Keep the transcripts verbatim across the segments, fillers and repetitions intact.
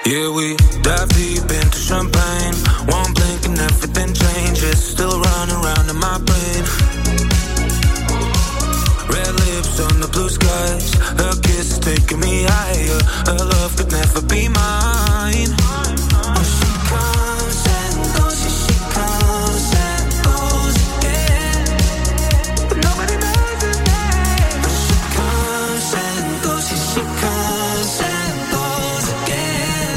Yeah, we dive deep into champagne. One blink and everything changes. Still running around in my brain. Red lips on the blue skies. Her kiss is taking me higher. Her love could never be mine. Oh, she comes and goes, yeah, she comes and goes, yeah. But nobody knows her name. Oh, she comes and goes, yeah, she comes and goes again,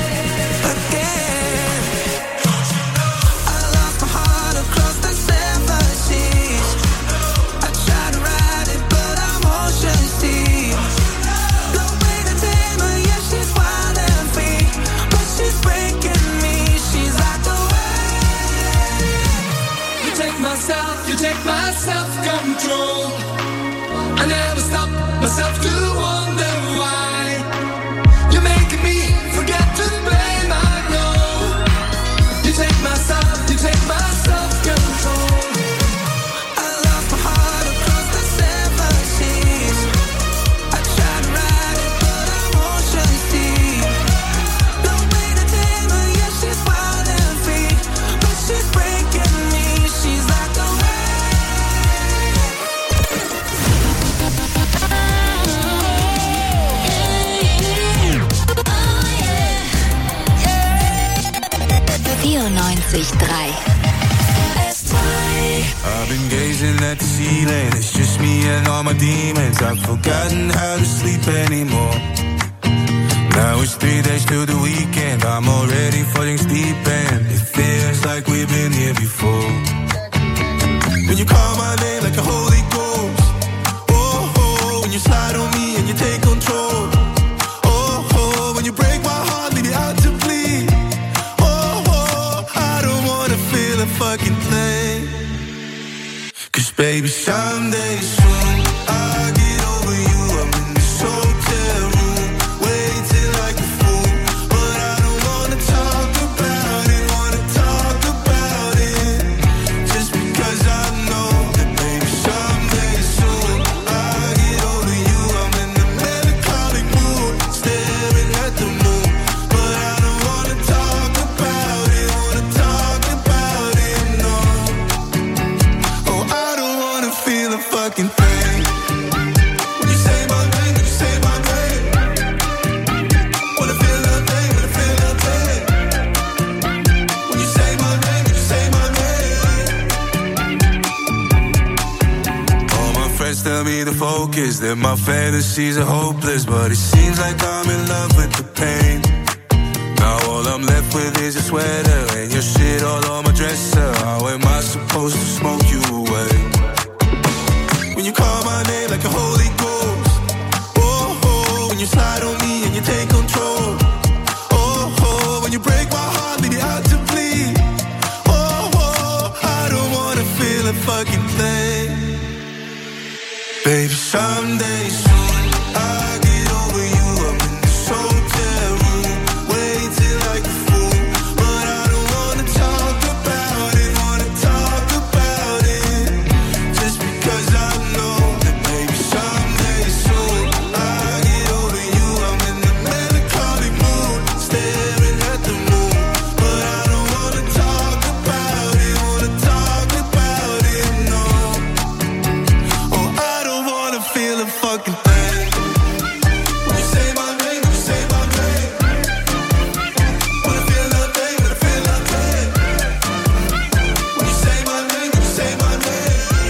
again. I lost my heart across the seven seas. I tried to ride it, but I'm ocean deep. No way to tame her, yeah, she's wild and free. But she's breaking me, she's like the wave. You take myself, you take my self-control. I never stop myself to wonder why. You're making me forget to blame, I know. You take myself, you take my self-control. I lost my heart across the seven seas. I tried to ride it, but I'm ocean deep. No way to tame her, yeah, she's wild and free. But she's breaking me, she's like a wave. vierundneunzig Komma drei. I've been gazing at the ceiling. It's just me and all my demons. I've forgotten how to sleep anymore. Now it's three days till the weekend. I'm already falling deep and it feels like we've been here before. When you call my name like a holy ghost. Oh, oh, when you slide on me and you take control. Oh, oh, when you break my heart, leave it out to bleed. Oh, oh, I don't wanna feel a fucking thing. Cause baby, someday soon I'll get over you. I'm in this hotel room, waiting like a fool. But I don't wanna talk about it, wanna talk about it. Just because I know that baby, someday soon I'll get over you. I'm in a melancholic mood, staring at the moon. But I don't wanna talk about it, wanna talk about it, no. Oh, I don't wanna feel a fucking thing. When you say my name, when you say my name, wanna feel nothing, wanna feel nothing. When you say my name, when you say my name. All my friends tell me to focus, that my fantasies are hopeless. But it seems like I'm in love with the pain. Now all I'm left with is a sweater and your shit all on my dresser. How am I supposed to smoke you away? When you call my name like a holy ghost. Oh, oh, when you slide on me and you take control. Oh, oh, when you break my heart, leave it out to bleed. Oh, oh, I don't wanna feel a fucking thing. Baby, someday soon I'll get over you. I'm in this hotel room, waiting like a fool. But I don't wanna talk about it, wanna talk about it. Just because I know that baby, someday soon I'll get over you. I'm in a melancholic mood, staring at the moon. But I don't wanna talk about it, wanna talk about it, no. Oh, I don't wanna feel a fucking thing. When you say my name, when you say my name, wanna feel nothing, wanna feel nothing. When you say my name, when you say my name.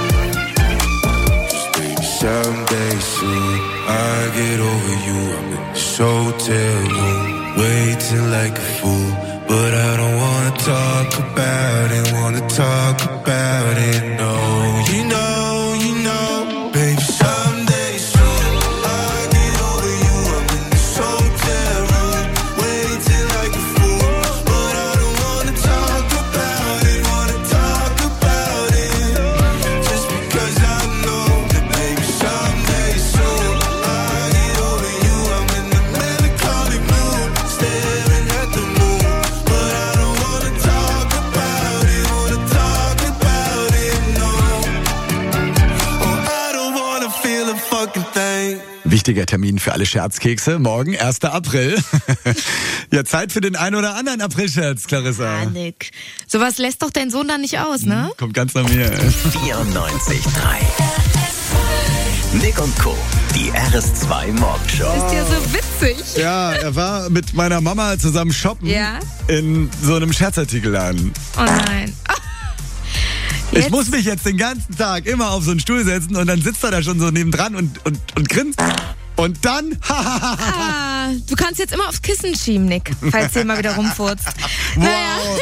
Just baby, someday soon I'll get over you. I'm in this hotel room, waiting like a fool. But I don't wanna talk about it, wanna talk about it, no. You know, you know, baby, someday soon I'll get over you. I'm in this hotel room, waiting like a fool. But I don't wanna talk about it, wanna talk about it. Just because I know that baby, someday soon I'll get over you. I'm in a melancholic mood, staring at the moon. But I don't wanna talk about it, wanna talk about it, no. wichtiger Termin für alle Scherzkekse. Morgen, erster April. Ja, Zeit für den einen oder anderen Aprilscherz, Clarissa. Ja, Nick. Sowas lässt doch dein Sohn dann nicht aus, ne? Kommt ganz nach mir. vierundneunzig Komma drei. Nick und Co. Die R S zwei Morgenshow. Ist ja so witzig. Ja, er war mit meiner Mama zusammen shoppen Ja? in so einem Scherzartikelladen. Oh nein. Oh. Ich Jetzt? muss mich jetzt den ganzen Tag immer auf so einen Stuhl setzen und dann sitzt er da schon so nebendran und, und, und grinst. Und dann, Ah, du kannst jetzt immer aufs Kissen schieben, Nick, falls ihr mal wieder rumfurzt. Naja. wow.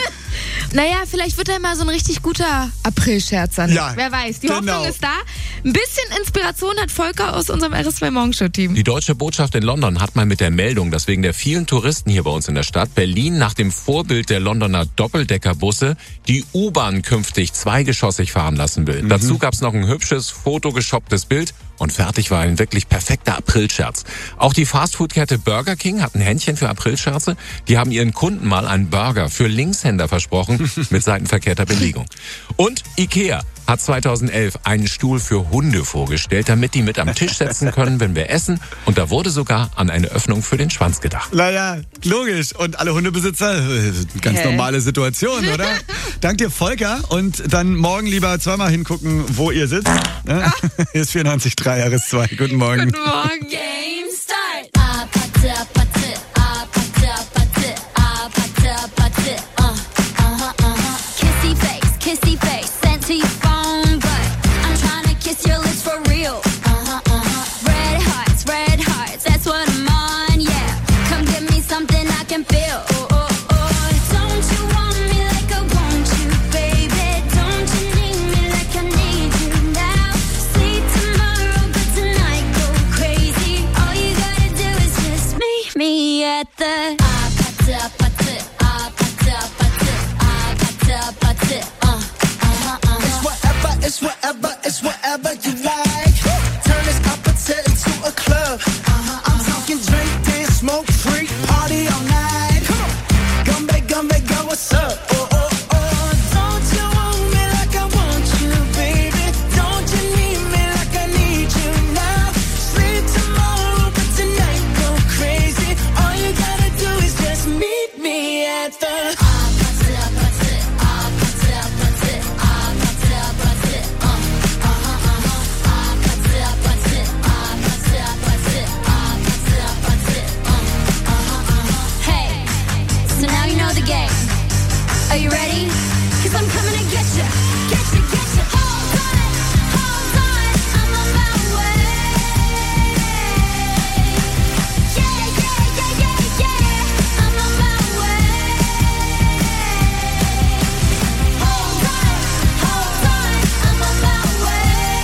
Naja, vielleicht wird er mal so ein richtig guter April-Scherzer. Ja, wer weiß. Die genau. Hoffnung ist da. Ein bisschen Inspiration hat Volker aus unserem R S zwei Morgenshow-Team. Die deutsche Botschaft in London hat mal mit der Meldung, dass wegen der vielen Touristen hier bei uns in der Stadt Berlin nach dem Vorbild der Londoner Doppeldeckerbusse die U-Bahn künftig zweigeschossig fahren lassen will. Mhm. Dazu gab's noch ein hübsches, fotogeshopptes Bild und fertig war ein wirklich perfekter Aprilscherz. Auch die Fastfood-Kette Burger King hat ein Händchen für Aprilscherze. Die haben ihren Kunden mal einen Burger für Linkshänder versprochen mit seitenverkehrter Belegung. Und Ikea hat zweitausendelf einen Stuhl für Hunde vorgestellt, damit die mit am Tisch setzen können, wenn wir essen. Und da wurde sogar an eine Öffnung für den Schwanz gedacht. Naja, logisch. Und alle Hundebesitzer, äh, ganz Hä? normale Situation, oder? Dank dir, Volker. Und dann morgen lieber zweimal hingucken, wo ihr sitzt. Ne? Hier ist vierundneunzig Komma drei R S zwei. Guten Morgen. Guten Morgen. Game start. Ah, patte, patte, ah, patte, patte, ah, patte, patte, uh, uh-huh, uh-huh. Kissy face, kissy face, sent to your phone, but I'm trying to kiss your lips for real. Uh-huh, uh-huh. Red hearts, red hearts, that's what I'm on, yeah. Come give me something I can feel. Oh, oh, oh. Don't you want me like I want you, baby? Don't you need me like I need you now? Sleep tomorrow, but tonight go crazy. All you gotta do is just meet me at the ah, patte, patte, ah, patte, patte, ah, patte, patte, uh, uh-huh, uh-huh. It's whatever, it's whatever, it's whatever you like. Turn this opposite into a club. I'm talking drink, dance, smoke, freak, party all night. Gumbe, gumbe, go, what's up? Oh, oh, oh. Don't you want me like I want you, baby? Don't you need me like I need you now? Sleep tomorrow, but tonight go crazy. All you gotta do is just meet me at the Ah, patte, patte, ah, patte, patte, ah, patte, patte, uh, uh-huh, uh-huh. Ah, patte, patte, ah, patte, patte, ah, patte, patte, uh, uh-huh, uh-huh. Hey, so now you know the game. Are you ready? 'Cause I'm coming to get ya, get ya, get ya. Hold on, hold on, I'm on my way. Yeah, yeah, yeah, yeah, yeah, I'm on my way. Hold on, hold on, I'm on my way.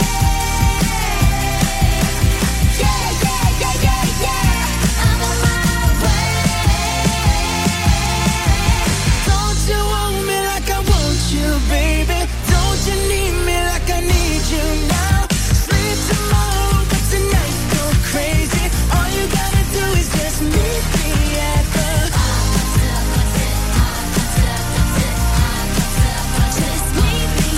Yeah, yeah, yeah, yeah, yeah, I'm on my way. Don't you want me like I want you, baby? Don't you need me like I need you now? Sleep tomorrow, but tonight go crazy. All you gotta do is just meet me at the Just meet me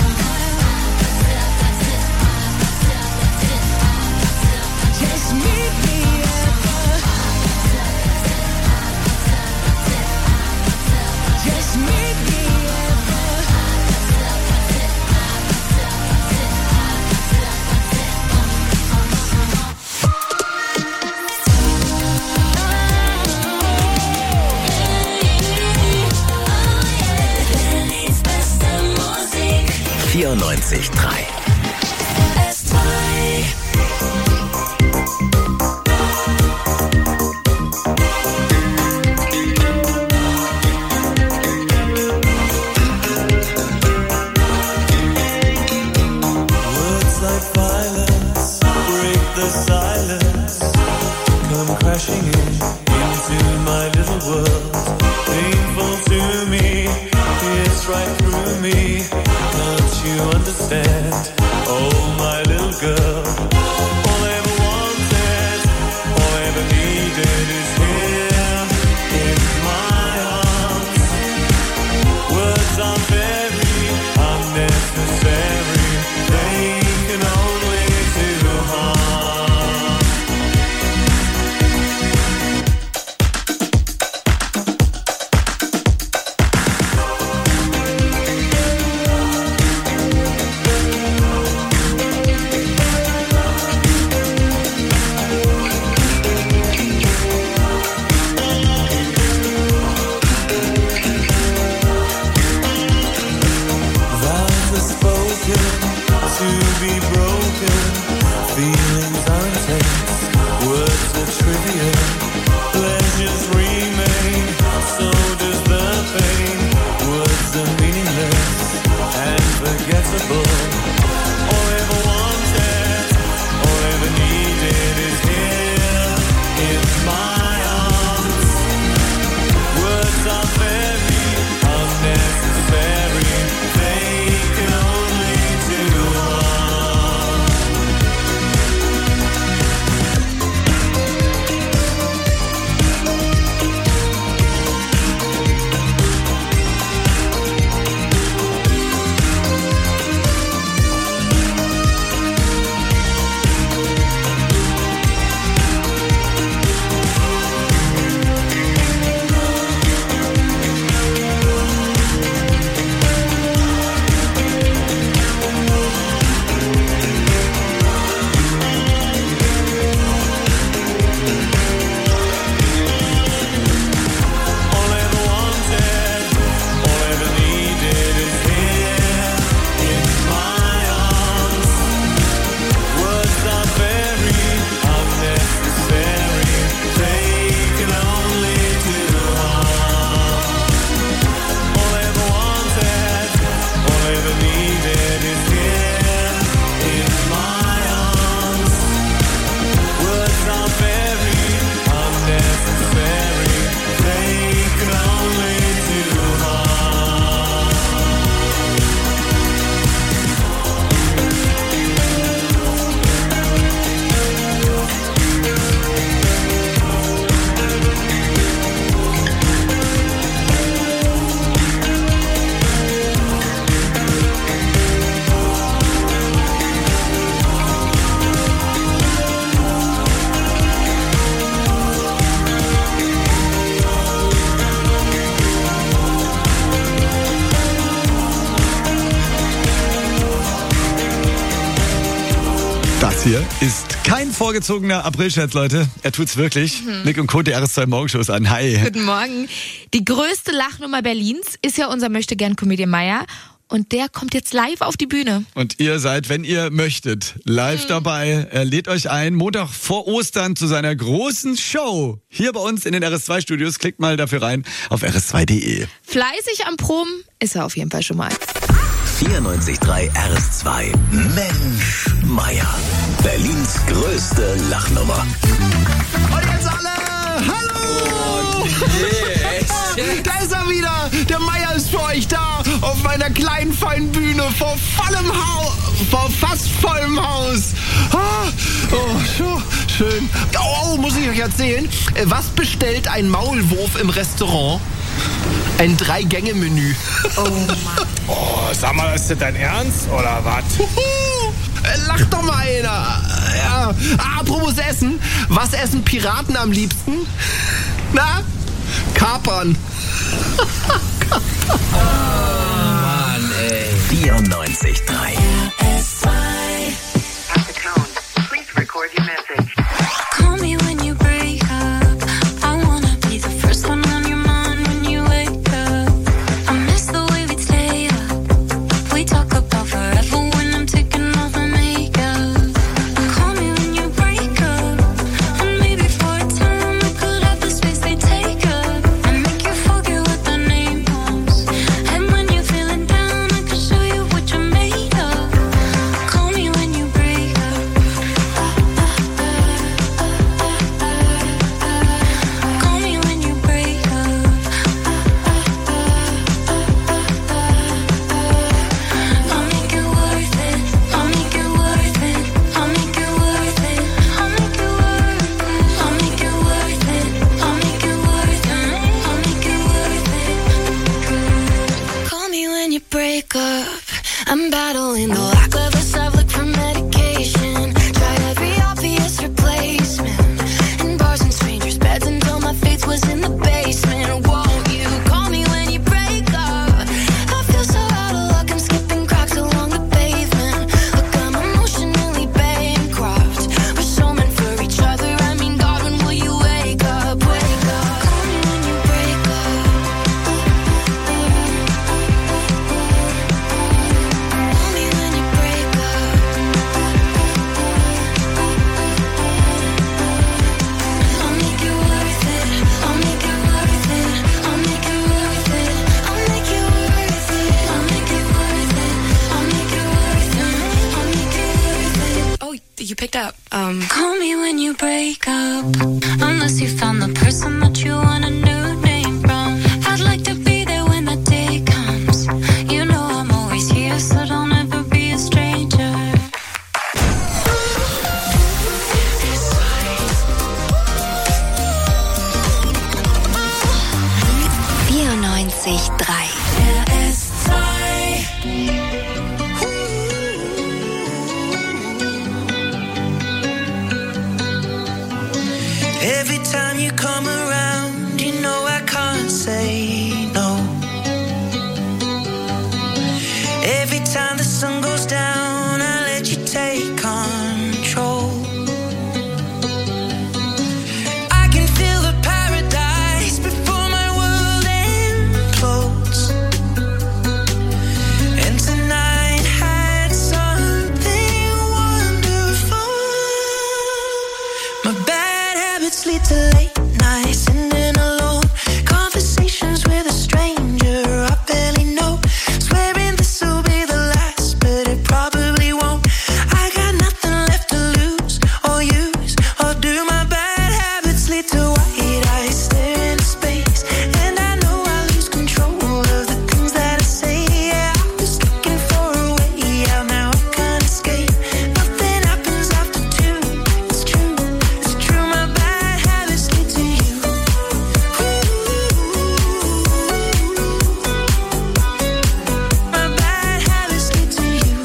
just meet me at the just meet me at vierundneunzig Komma drei. Words like violence break the silence. Come crashing in into my little world. Painful to me, it's right through me. Don't you understand? Oh, my little girl. All I ever wanted, all I ever needed is here in my arms. Words are very unnecessary. They can only do harm. hier ist kein vorgezogener Aprilscherz, Leute. Er tut's wirklich. Mhm. Nick und Co., die R S zwei Morgenshows an. Hi. Guten Morgen. Die größte Lachnummer Berlins ist ja unser Möchtegern-Comedian Meier. Und der kommt jetzt live auf die Bühne. Und ihr seid, wenn ihr möchtet, live mhm. dabei. Er lädt euch ein, Montag vor Ostern zu seiner großen Show. Hier bei uns in den R S zwei Studios. Klickt mal dafür rein auf r s zwei punkt d e. Fleißig am Proben ist er auf jeden Fall schon mal. vierundneunzig Komma drei R S zwei. Mensch, Meier. Berlins größte Lachnummer. Und jetzt alle, hallo! Yes. Da ist er wieder! Der Meier ist für euch da! Auf meiner kleinen, feinen Bühne vor vollem Haus! Vor fast vollem Haus! Ah, oh, schön! Oh, muss ich euch erzählen? Was bestellt ein Maulwurf im Restaurant? Ein Drei-Gänge-Menü. Oh Mann. Oh, sag mal, ist das dein Ernst oder was? Lach doch mal einer. Ja. Apropos Essen. Was essen Piraten am liebsten? Na? Kapern. Oh Mann, ey. vierundneunzig Komma drei R S zwei. At the tone, please record your message. Call me when you break up. I wanna be the first one on your mind when you wake up. I miss the way we stay up. We talk about forever when I'm taking off my makeup. Call me when you break up. And maybe for a time we could have the space they take up. And make you forget what the name was. And when you're feeling down, I can show you what you're made of. Call me when you break up. Call me when you break up. I'll make it worth it. I'll make it worth it. I'll make it worth it. I'll make it worth it. I'll make it worth it. I'll make it worth it. I'll make it worth it. Call me when you break up. I'm battling the lack of a self look for medication. Tried every obvious replacement. In bars and strangers' beds until my faith was in the basement. Won't you call me when you break up? I feel so out of luck, I'm skipping cracks along the pavement. Look, I'm emotionally bankrupt. We're so meant for each other. I mean, God, when will you wake up? Wake up. Call me when you break up. Call me when you break up. I'll make it worth it. I'll make it worth it. I'll make it worth it. I'll make it worth it. I'll make it worth it. I'll make it worth it. I'll make it worth it. Oh, you picked up. Um. Call me when you break up. Unless you found the person that you want a new name from. I'd like to be there when that day comes. You know I'm always here, so don't ever be a stranger. vierundneunzig Komma drei R S zwei. Every time you come around, you know I can't say no. Every time the sun goes down, I let you take control. I can feel the paradise before my world implodes. And tonight had something wonderful. My bad habits lead to late nights and then alone conversations with a stranger I barely know. Swearing this will be the last, but it probably won't. I got nothing left to lose or use, or do my bad habits lead to white eyes stare into space? And I know I lose control of the things that I say. Yeah, I'm just looking for a way out now. I can't escape. Nothing happens after two. It's true, it's true. My bad habits lead to you. My bad habits lead to you.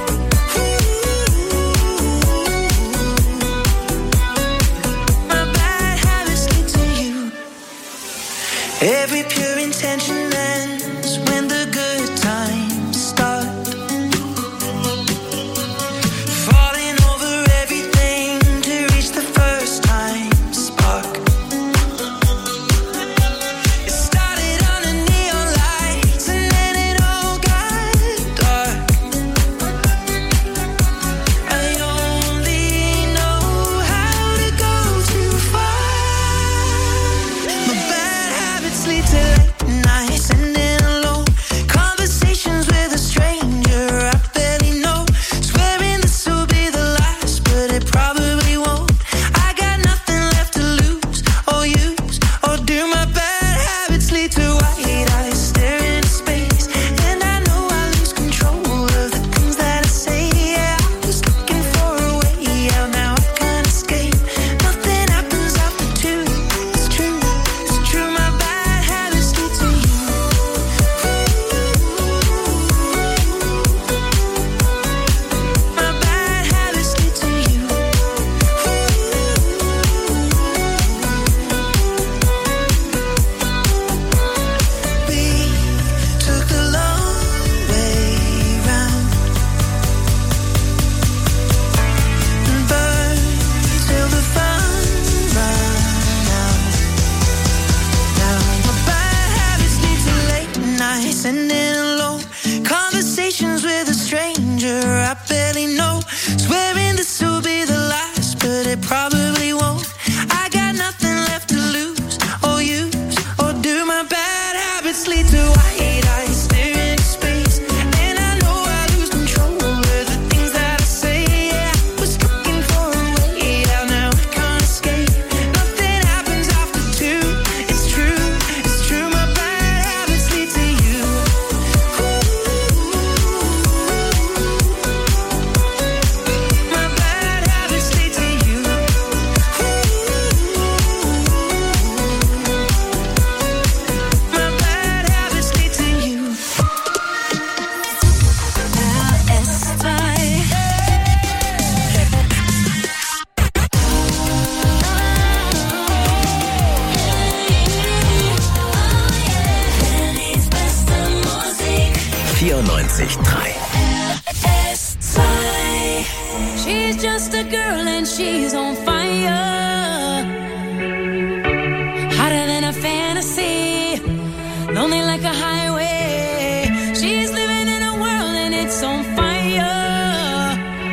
My bad habits lead to you. Every pure intention ends when the good times start. Falling over every probably won't. I got nothing left to lose or use or do. My bad habits lead to white eyes staring into space, and I know I lose control over the things that I say. Yeah, I was looking for a way out, now I can't escape. Nothing happens after two. It's true, it's true. My bad habits lead to you. My bad habits lead to you. My bad habits lead to you. R S zwei. vierundneunzig Komma drei. She's just a girl and she's on fire. Hotter than a fantasy, lonely like a highway. She's living in a world and it's on fire,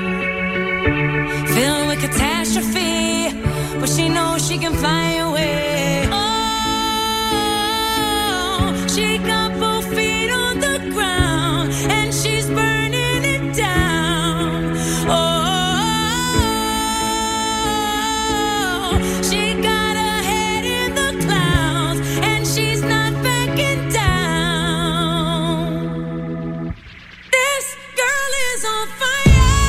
filled with catastrophe, but she knows she can fly away. Oh, she got both feet on the ground and she's burning it down. Oh, she got her head in the clouds and she's not backing down. This girl is on fire.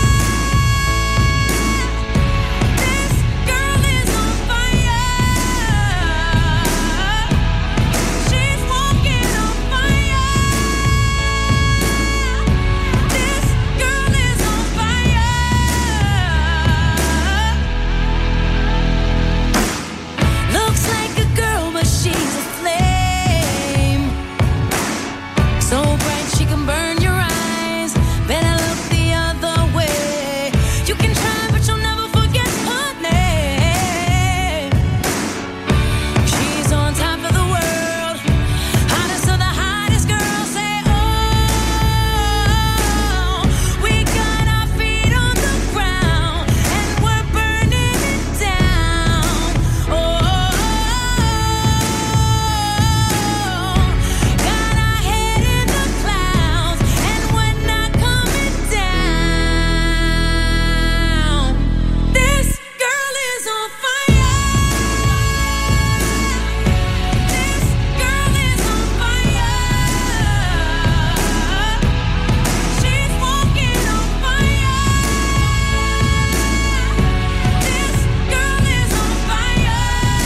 This girl is on fire. She's walking on fire. This girl is on fire. Looks like a girl, but she's a flame. So bright she can burn your eyes. Better look the other way. You can try, but you'll never forget her name. She's on top of the world, hottest of the hottest girls. Say, oh, we got our feet on the ground and we're burning it down. Oh, got our head in the clouds and we're not coming down. This girl is on fire. This girl is on fire. She's walking on fire. This girl is on fire.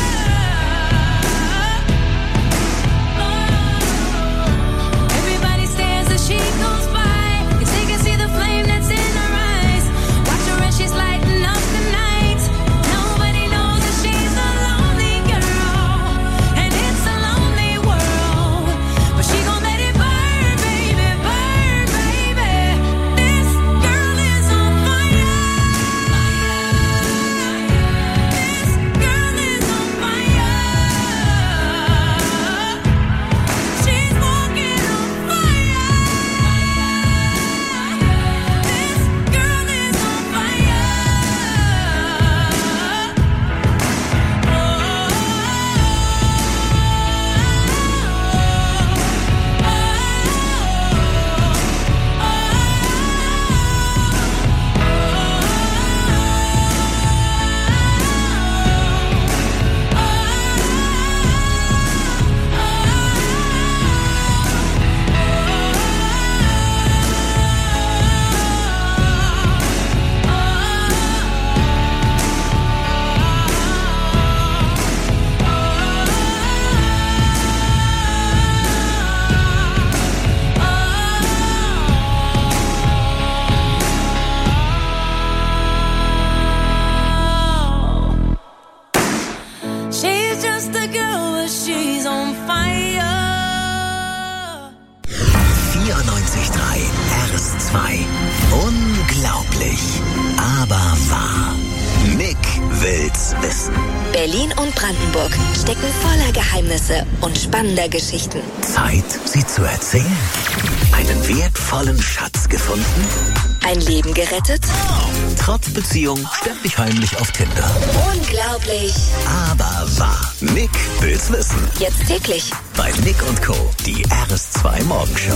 Everybody stares as she goes by, 'cause they can see the flame that's in her eyes. Watch her as she's lighting up the night. Nobody knows that she's a lonely girl, and it's a lonely world. But she gon' let it burn, baby, burn, baby. This girl is on fire. This girl is on fire. She's walking on fire. This girl is on fire. She's just a girl, but she's on fire. vierundneunzig Komma drei R S zwei. Unglaublich, aber wahr. Nick will's wissen. Berlin und Brandenburg stecken voller Geheimnisse und spannender Geschichten. Zeit, sie zu erzählen. Einen wertvollen Schatz gefunden? Ein Leben gerettet? Trotz Beziehung ständig heimlich auf Tinder. Unglaublich. Aber wahr. Nick will's wissen. Jetzt täglich. Bei Nick und Co. Die R S zwei Morgenshow.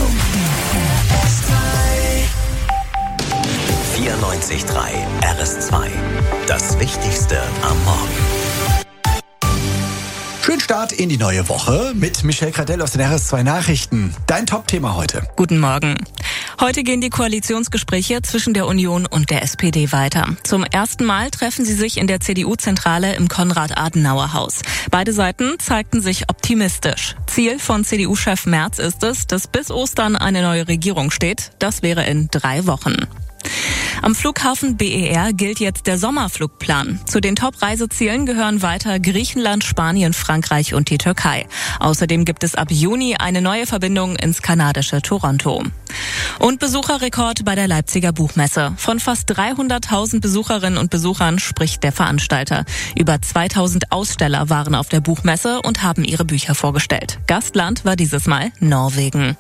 vierundneunzig Komma drei R S zwei. Das Wichtigste am Morgen. Schönen Start in die neue Woche mit Michelle Kradell aus den R S zwei Nachrichten. Dein Top-Thema heute. Guten Morgen. Heute gehen die Koalitionsgespräche zwischen der Union und der S P D weiter. Zum ersten Mal treffen sie sich in der C D U-Zentrale im Konrad-Adenauer-Haus. Beide Seiten zeigten sich optimistisch. Ziel von C D U-Chef Merz ist es, dass bis Ostern eine neue Regierung steht. Das wäre in drei Wochen. Am Flughafen B E R gilt jetzt der Sommerflugplan. Zu den Top-Reisezielen gehören weiter Griechenland, Spanien, Frankreich und die Türkei. Außerdem gibt es ab Juni eine neue Verbindung ins kanadische Toronto. Und Besucherrekord bei der Leipziger Buchmesse. Von fast dreihunderttausend Besucherinnen und Besuchern spricht der Veranstalter. Über zweitausend Aussteller waren auf der Buchmesse und haben ihre Bücher vorgestellt. Gastland war dieses Mal Norwegen.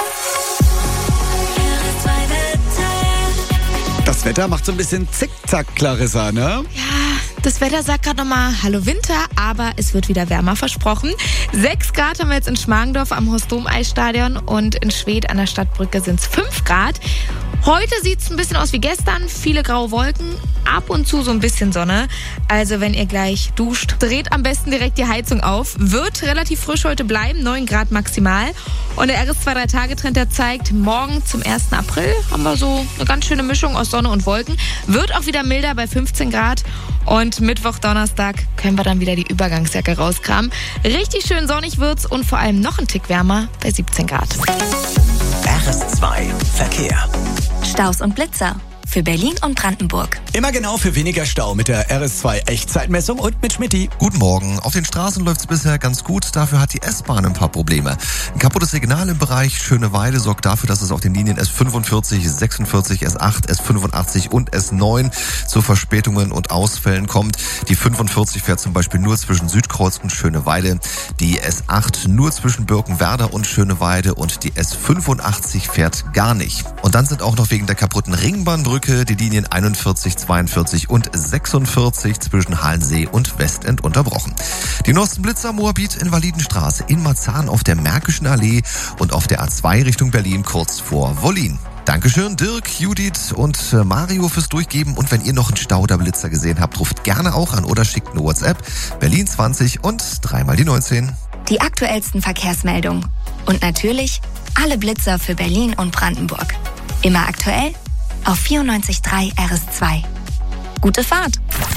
Das Wetter macht so ein bisschen Zickzack, Clarissa, ne? Ja, das Wetter sagt gerade nochmal Hallo Winter, aber es wird wieder wärmer versprochen. Sechs Grad haben wir jetzt in Schmargendorf am Horst-Dom-Eisstadion und in Schwedt an der Stadtbrücke sind es fünf Grad. Heute sieht es ein bisschen aus wie gestern, viele graue Wolken, ab und zu so ein bisschen Sonne. Also wenn ihr gleich duscht, dreht am besten direkt die Heizung auf. Wird relativ frisch heute bleiben, neun Grad maximal. Und der R S zwei drei Tage Trend, der zeigt, morgen zum ersten April haben wir so eine ganz schöne Mischung aus Sonne und Wolken. Wird auch wieder milder bei fünfzehn Grad. Und Mittwoch, Donnerstag können wir dann wieder die Übergangsjacke rauskramen. Richtig schön sonnig wird's und vor allem noch ein Tick wärmer bei siebzehn Grad. R S zwei Verkehr. Staus und Blitzer. Für Berlin und Brandenburg. Immer genau für weniger Stau mit der R S zwei Echtzeitmessung und mit Schmitty. Guten Morgen. Auf den Straßen läuft's bisher ganz gut. Dafür hat die S-Bahn ein paar Probleme. Ein kaputtes Signal im Bereich Schöneweide sorgt dafür, dass es auf den Linien S fünfundvierzig, sechsundvierzig, S acht, S fünfundachtzig und S neun zu Verspätungen und Ausfällen kommt. Die fünfundvierzig fährt zum Beispiel nur zwischen Südkreuz und Schöneweide. Die S acht nur zwischen Birkenwerder und Schöneweide und die S fünfundachtzig fährt gar nicht. Und dann sind auch noch wegen der kaputten Ringbahnbrücke die Linien einundvierzig, zweiundvierzig und sechsundvierzig zwischen Halensee und Westend unterbrochen. Die neuesten Blitzer Moabit in Validenstraße, in Marzahn auf der Märkischen Allee und auf der A zwei Richtung Berlin kurz vor Wollin. Dankeschön Dirk, Judith und Mario fürs Durchgeben. Und wenn ihr noch einen Stau oder Blitzer gesehen habt, ruft gerne auch an oder schickt eine WhatsApp. Berlin zwanzig und dreimal die neunzehn. Die aktuellsten Verkehrsmeldungen. Und natürlich alle Blitzer für Berlin und Brandenburg. Immer aktuell auf vierundneunzig Komma drei R S zwei. Gute Fahrt!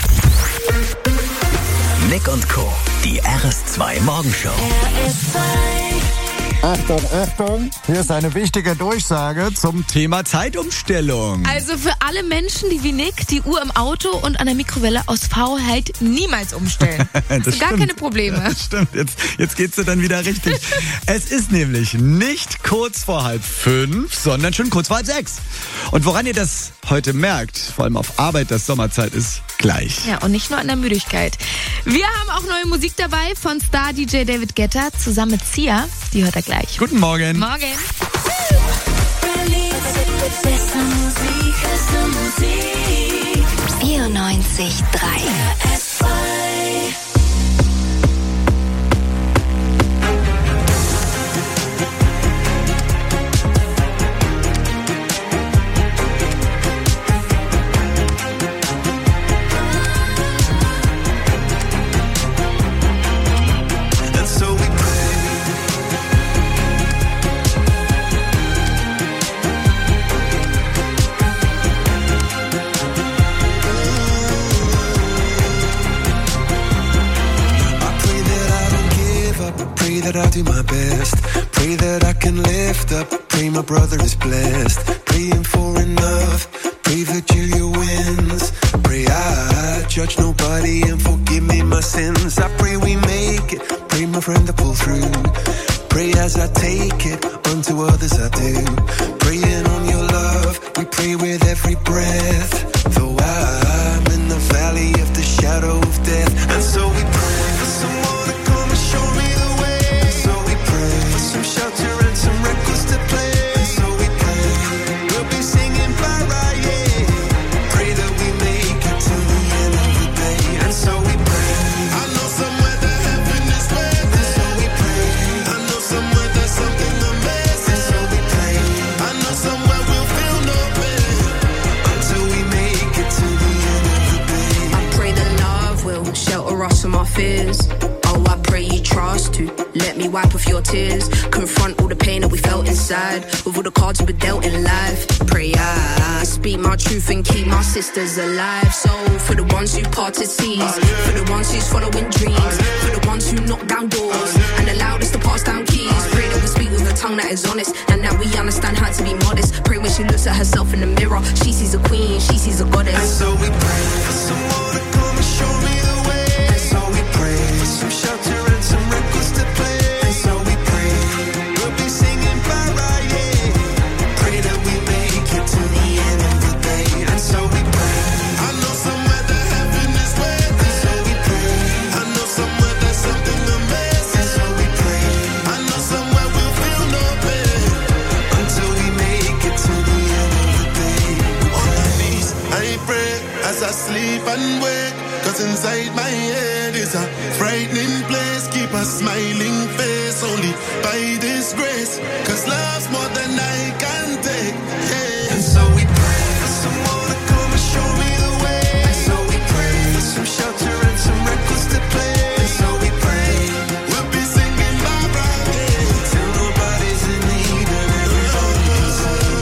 Nick und Co. Die R S zwei Morgenshow. Achtung, Achtung, hier ist eine wichtige Durchsage zum Thema Zeitumstellung. Also für alle Menschen, die wie Nick die Uhr im Auto und an der Mikrowelle aus Faulheit niemals umstellen. Hast du gar stimmt. keine Probleme. Das stimmt, jetzt, jetzt geht's dir dann wieder richtig. Es ist nämlich nicht kurz vor halb fünf, sondern schon kurz vor halb sechs. Und woran ihr das heute merkt, vor allem auf Arbeit, dass Sommerzeit ist, gleich. Ja, und nicht nur an der Müdigkeit. Wir haben auch neue Musik dabei von Star-D J David Guetta zusammen mit Sia. Die hört er gleich. Guten Morgen. Morgen. vierundneunzig Komma drei that I'll do my best. Pray that I can lift up. Pray my brother is blessed. Praying for enough. Pray that Julia wins. Pray I judge nobody and forgive me my sins. I pray we make it. Pray my friend to pull through. Pray as I take it. Unto others I do. Praying on your love. We pray with every breath. Though I'm in the valley of the shadow of death. And so we pray for someone to come and show me the way. So we pray for some shelter and some records to play. So we pray we'll be singing Mariah. fears. Oh, I pray you trust to let me wipe off your tears. Confront all the pain that we felt inside with all the cards we were dealt in life. Pray I speak my truth and keep my sisters alive. So for the ones who parted seas, for the ones who's following dreams, for the ones who knock down doors and allowed us to pass down keys. Pray that we speak with a tongue that is honest and that we understand how to be modest. Pray when she looks at herself in the mirror, she sees a queen, she sees a goddess. And so we pray for someone to come and show me the way. And so we pray for some shelter and some records to play. And so we pray we'll be singing para, yeah. Pray that we make it to the end of the day. And so we pray. I know somewhere that heaven is waiting. And so we pray. I know somewhere there's something amazing. And so we pray. I know somewhere we'll feel no pain until we make it to the end of the day. On my knees, I pray as I sleep and wake. Cause inside my head is a frightening place. Keep a smiling face only by this grace. Cause love's more than I can take, yeah. And so we pray for someone to come and show me the way. And so we pray for some shelter and some records to play. And so we pray we'll be singing bye bye, yeah, till nobody's in need and everybody can sing.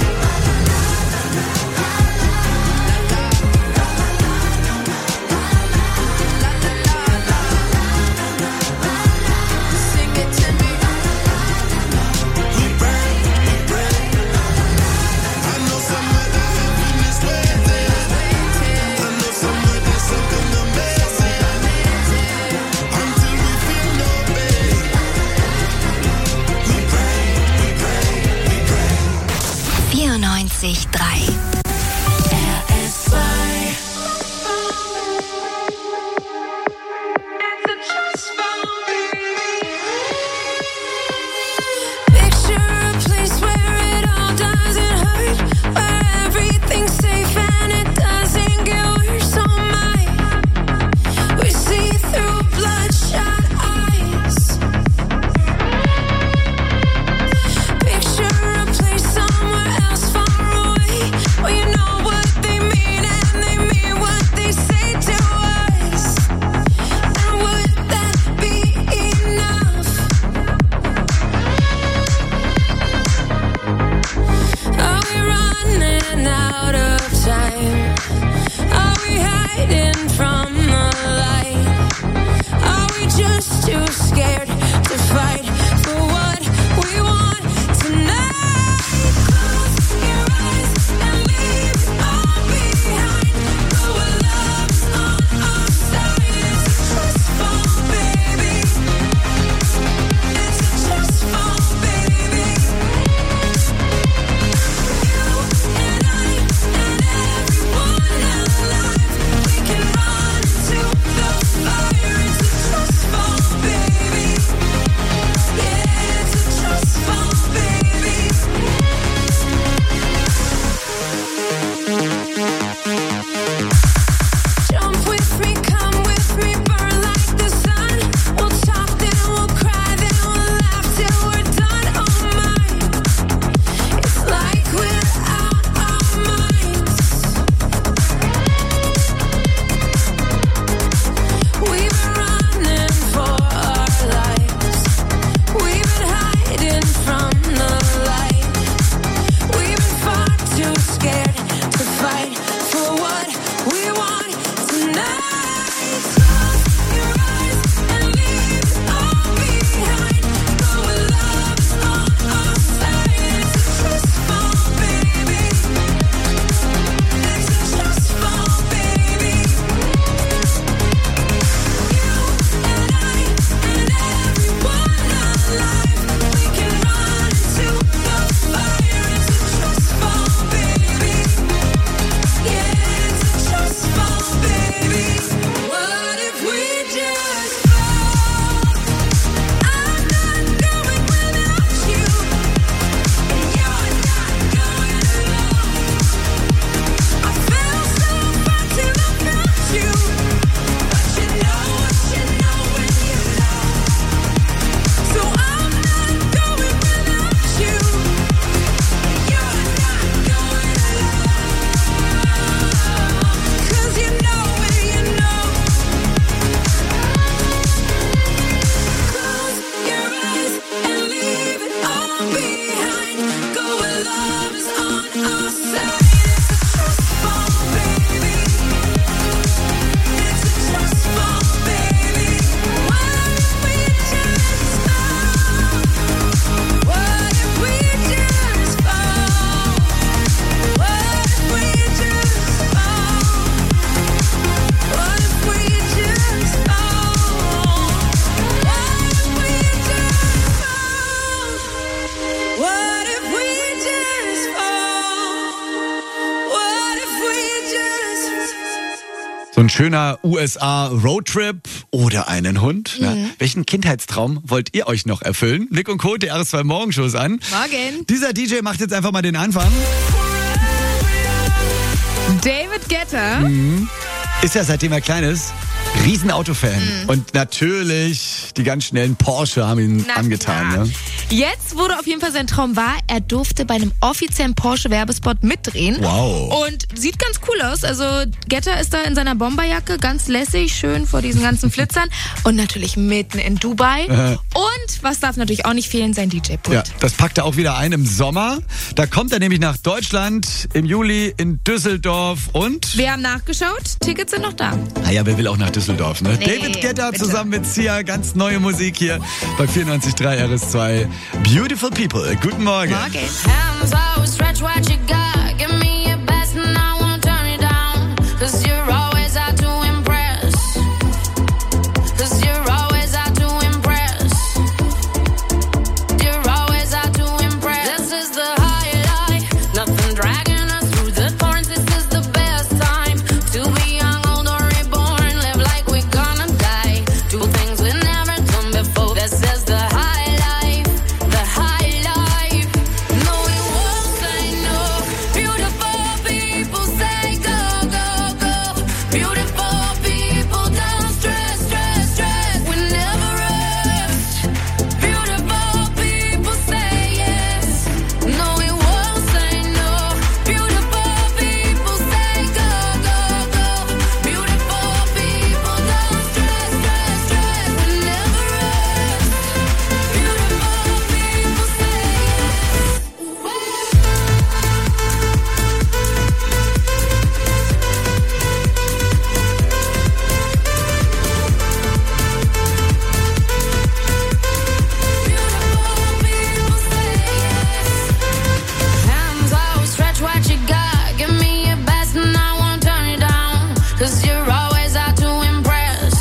Sing it to me. We pray, we pray. I know somewhere that heaven is waiting. I know somewhere there's something amazing until we feel no pain. We pray, we pray, we pray. vierundneunzig Komma drei R S zwei. Picture a place where it all doesn't hurt, where everything's safe and it doesn't get worse. Oh my, we see through bloodshot eyes. Picture a place somewhere else far away, where you ein schöner U S A-Roadtrip oder einen Hund? Mhm. Na, welchen Kindheitstraum wollt ihr euch noch erfüllen? Nick und Co., die R S zwei Morgenshows an. Morgen. Dieser D J macht jetzt einfach mal den Anfang. David Guetta. Mhm. Ist ja seitdem er klein ist, Riesenautofan. Mhm. Und natürlich, die ganz schnellen Porsche haben ihn Na angetan. klar. Ne? Jetzt wurde auf jeden Fall sein Traum wahr. Er durfte bei einem offiziellen Porsche-Werbespot mitdrehen. Wow. Und sieht ganz cool aus. Also Guetta ist da in seiner Bomberjacke, ganz lässig, schön vor diesen ganzen Flitzern. Und natürlich mitten in Dubai. Äh. Und was darf natürlich auch nicht fehlen, sein D J-Pult. Ja, das packt er auch wieder ein im Sommer. Da kommt er nämlich nach Deutschland im Juli in Düsseldorf und... Wir haben nachgeschaut, Tickets sind noch da. Naja, wer will auch nach Düsseldorf, ne? Nee, David Guetta bitte. zusammen mit Sia, ganz neue Musik hier bei vierundneunzig Komma drei R S zwei. Beautiful People, guten Morgen. Morgen. Hands always stretch what you got. Give me your best and I won't turn it down. Cause you're always out to impress. Cause you're always out to impress. You're always out to impress. This is the highlight. Nothing dragging us through the thorns. This is the best time to be young, old or reborn. Live like we're gonna die. Do things we never done before. This is the high life. The high life. No, we won't say no. Beautiful people say go, go, go. Beautiful people don't stress, stress, stress. We never rest. Beautiful people say yes. No, we won't say no. Beautiful people say go, go, go. Beautiful people don't stress, stress, stress. We never rest. Beautiful people say yes. Hands out, stretch what you got. Give me your best and I won't turn it down. Cause you're always out to impress.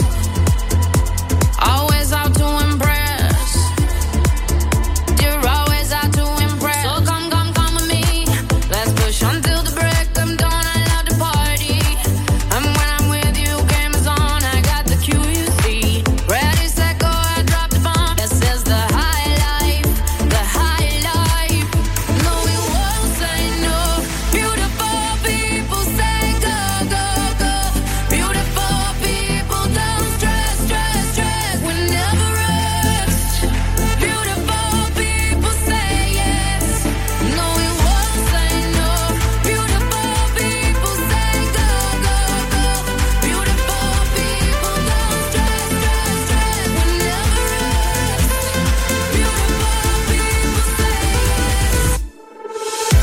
Always out to impress. You're always out to impress. So come, come, come with me. Let's push until the break of dawn. I love to party. And when I'm with you, game is on. I got the Q, you see. Ready, set, go, I drop the bomb. This is the high life. The high life. No, we won't say no. Beautiful people say go, go, go. Beautiful people don't stress, stress, stress. We never rest. Beautiful people say yes. No, we won't say no. Beautiful people say go, go, go. Beautiful people don't stress, stress, stress. We never rest. Beautiful people say yes.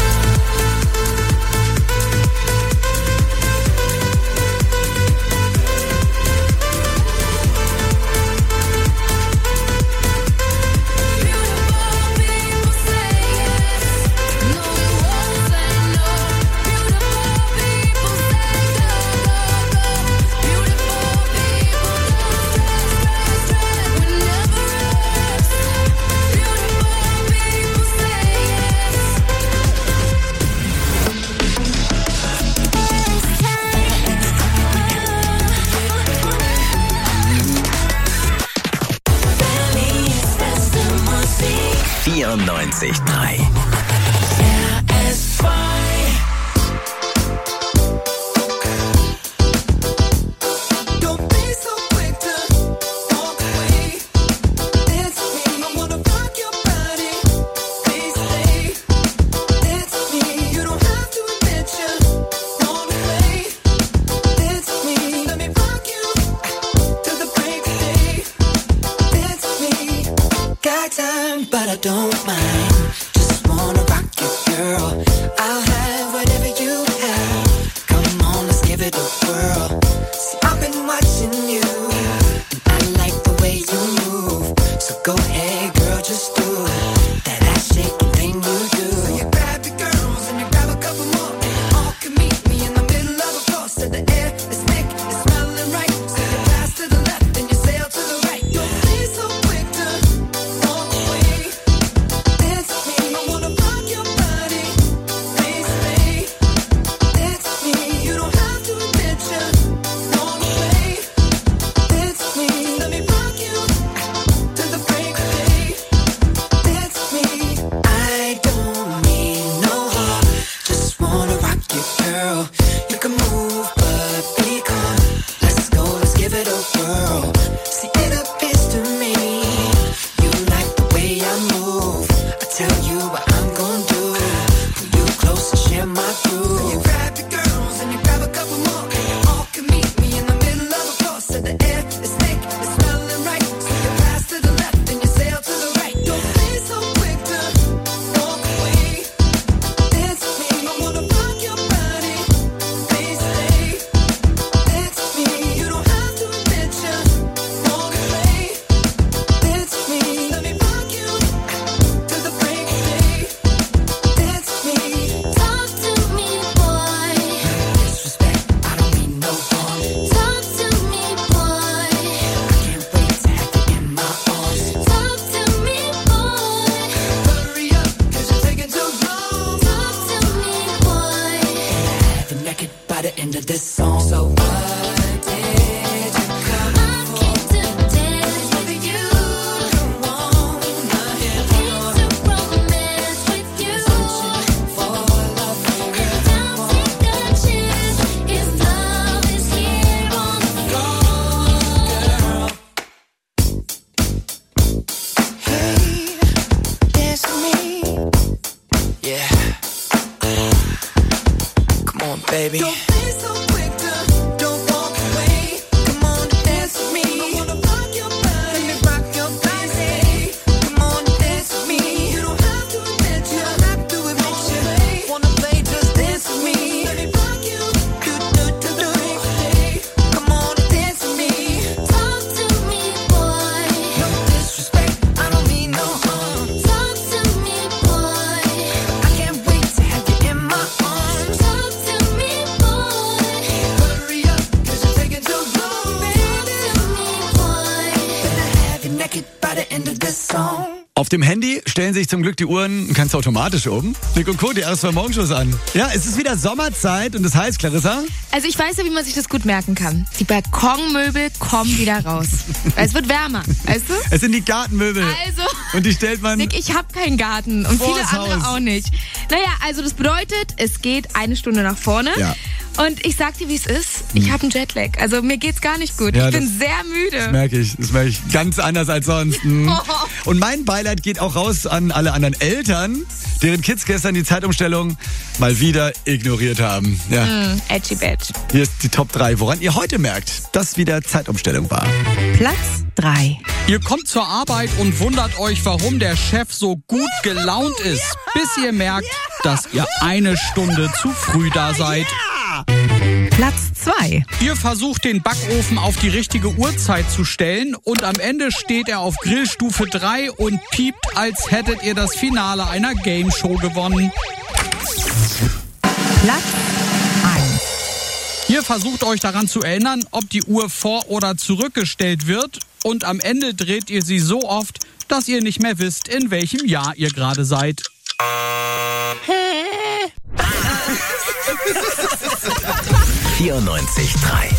vierundneunzig Komma drei. Don't be so quick to walk away. It's me. I wanna rock your body. Please stay. It's me. You don't have to admit you want to play. It's me. Let me rock you till the break of day. It's me. Got time, but I don't mind. Just wanna rock you, girl. I'll have whatever you have. Come on, let's give it a whirl. See, I've been watching you, and I like the way you move. So go ahead, girl, just do that ass shaking thing you do. So you grab your girls and you grab a couple more, and you all can meet me in the middle of a floor. So the air is thick, it's smelling right. So you pass to the left and you sail to the right. Don't be so quick to walk away. It's me. I wanna rock your body. Please stay. It's me. You don't have to admit you tell you what I'm gonna do. Pull you close and share my groove. So you grab your girls and you grab a couple more, and you all can meet me in the middle of the floor. So the air is thick, it's smelling right. So you pass to the left and you sail to the right. Don't be so quick to walk away. Dance with me, I wanna rock your body. Please stay. Dance with me, you don't have to admit you wanna play. Dance with me, let me rock you till the break of day. Dance with me, talk to me, boy. Disrespect, I don't mean no harm. Talk to me, boy. I can't wait to have you in my arms. Talk to me, boy. Hurry up, cause you're taking too long. Talk to me, boy. Have you naked by the end of this song. So what did you come for? I came to dance with you. Come on, my hand came to romance with you. For love, and I'll take a chance if love is here on the floor, girl. Hey, dance with me. Yeah. Come on, baby. Don't be so quick to don't walk away. Come on, dance with me. I wanna rock your body. Let me rock your body. Come on, dance with me. You don't have to admit you. don't have to admit you. Wanna play, just dance with me. Let me rock you. Do do do do. Come on, dance with me. Talk to me, boy. No disrespect, I don't mean no harm. Talk to me, boy. I can't wait to have you in my arms. Talk to me, boy. Hurry up, cause you're taking too long. Talk to me, boy. Gonna have you naked by the end of this song. Auf dem Handy stellen sich zum Glück die Uhren ganz automatisch um. Nick und Co., die R S zwei Morgenshows an. Ja, es ist wieder Sommerzeit und das heißt, Clarissa? Also ich weiß ja, wie man sich das gut merken kann. Die Balkonmöbel kommen wieder raus. Es wird wärmer, weißt du? Es sind die Gartenmöbel. Also, Und die stellt man... Nick, ich habe keinen Garten und Vor viele das andere Haus. auch nicht. Naja, also das bedeutet, es geht eine Stunde nach vorne. Ja. Und ich sag dir, wie es ist. Ich habe einen Jetlag. Also mir geht's gar nicht gut. Ja, ich bin das- sehr müde. Das merke ich, das merke ich. Ganz anders als sonst. Mhm. Und mein Beileid geht auch raus an alle anderen Eltern, deren Kids gestern die Zeitumstellung mal wieder ignoriert haben. Ja. Mm, edgy badge. Hier ist die Top drei, woran ihr heute merkt, dass wieder Zeitumstellung war. Platz drei. Ihr kommt zur Arbeit und wundert euch, warum der Chef so gut gelaunt ist, bis ihr merkt, dass ihr eine Stunde zu früh da seid. Platz zwei. Ihr versucht, den Backofen auf die richtige Uhrzeit zu stellen und am Ende steht er auf Grillstufe drei und piept, als hättet ihr das Finale einer Gameshow gewonnen. Platz eins. Ihr versucht euch daran zu erinnern, ob die Uhr vor- oder zurückgestellt wird und am Ende dreht ihr sie so oft, dass ihr nicht mehr wisst, in welchem Jahr ihr gerade seid. vierundneunzig Komma drei.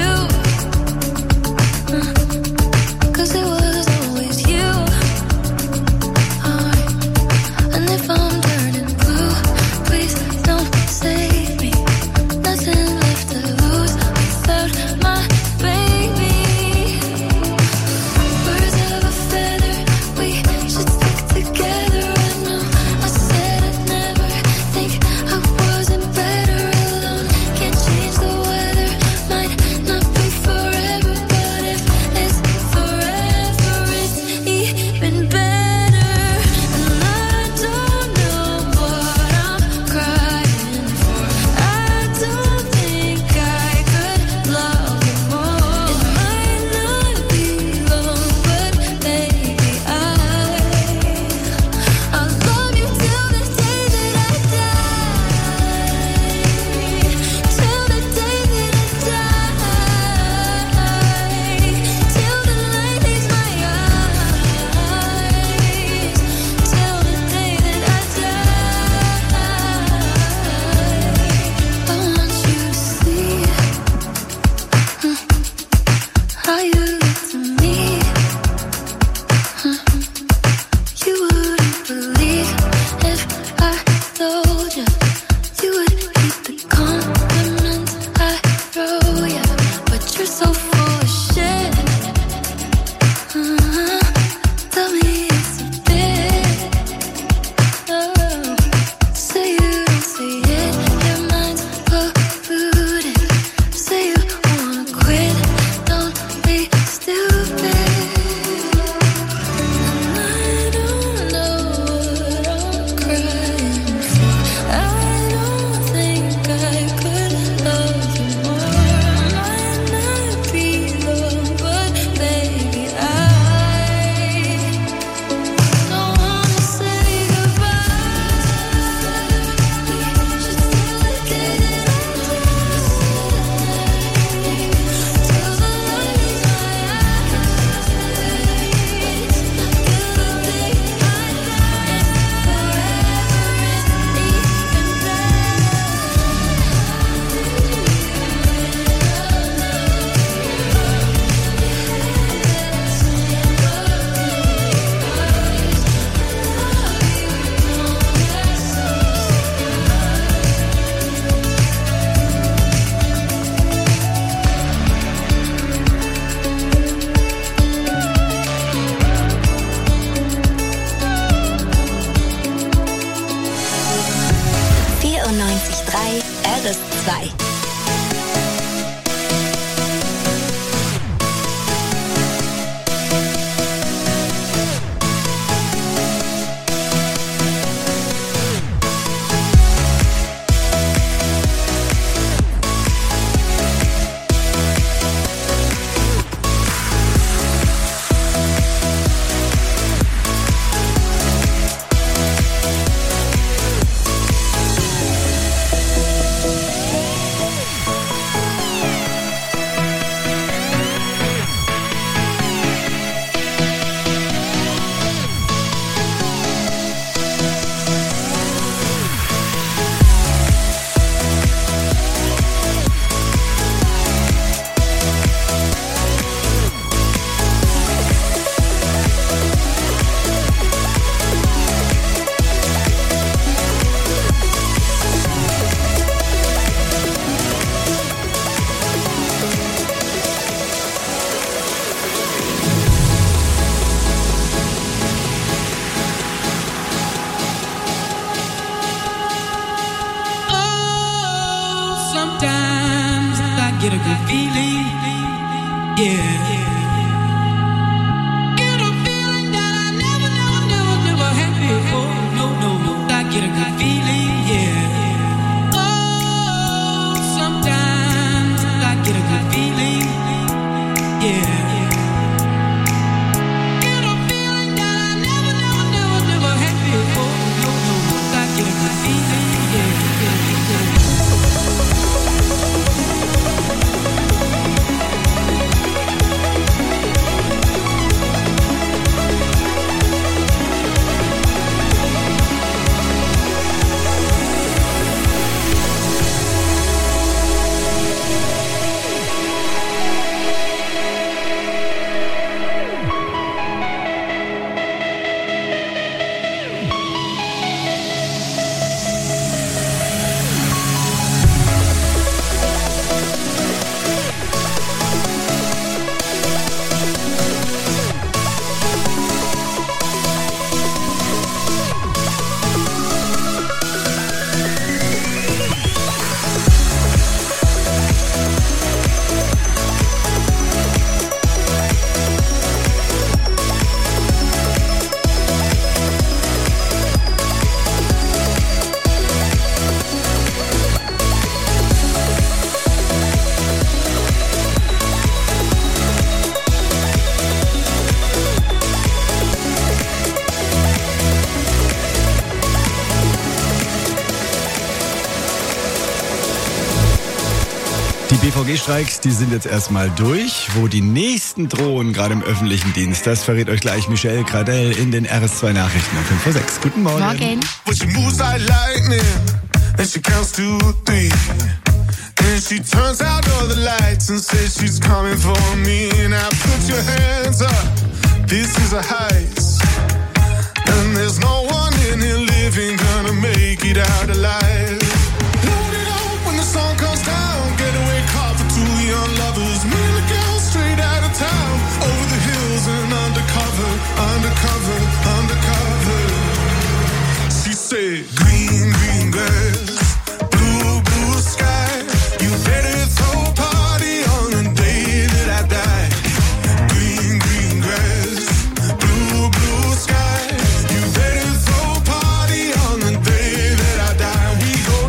Cause it was always you. zwei. Sometimes I get a good feeling, yeah. Get a feeling that I never, never, never, never had before. No, no, no, I get a good feeling, yeah. Oh, sometimes I get a good feeling, yeah. Get a feeling that I never, never, never, never had before. No, no, no, I get a good feeling, yeah. Die B V G-Streiks, die sind jetzt erstmal durch. Wo die nächsten drohen, gerade im öffentlichen Dienst, das verrät euch gleich Michelle Gradell in den R S zwei Nachrichten um fünf vor sechs. Guten Morgen. Morgen. But she moves like lightning, and she counts to three. And she turns out all the lights and says she's coming for me. Now put your hands up, this is a heist. And there's no one in here living gonna make it out alive. Load it up when the sun comes down, getaway car for two young lovers. Me and the girl straight out of town, over the hills and undercover, undercover, undercover. She said, green, green grass, blue, blue sky. You better throw a party on the day that I die. Green, green grass, blue, blue sky. You better throw a party on the day that I die. We go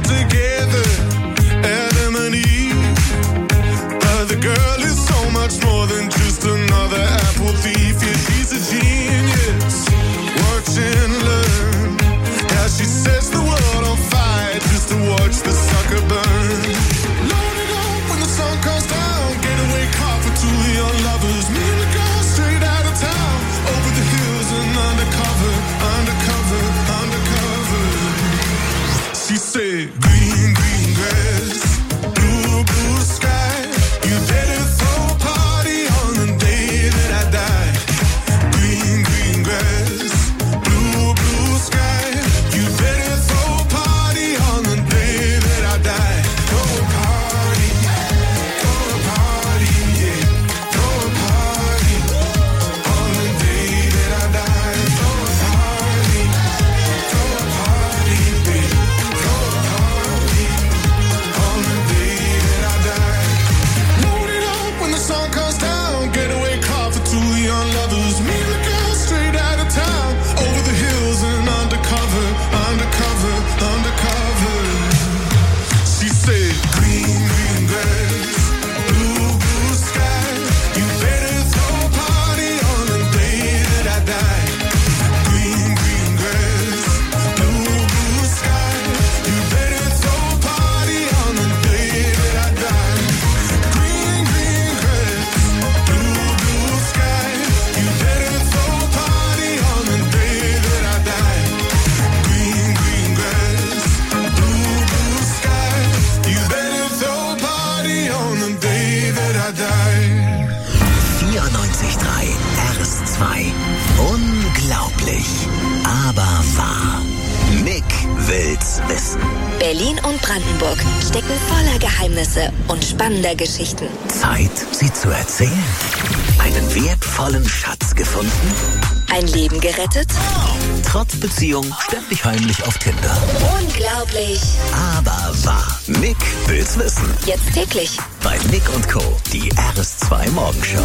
Unglaublich, aber wahr. Nick will's wissen. Berlin und Brandenburg stecken voller Geheimnisse und spannender Geschichten. Zeit, sie zu erzählen. Einen wertvollen Schatz gefunden? Ein Leben gerettet? Trotz Beziehung ständig heimlich auf Tinder. Unglaublich, Aber wahr. Nick will's wissen. jetzt täglich. Bei Nick und Co. Die R S zwei Morgenshow.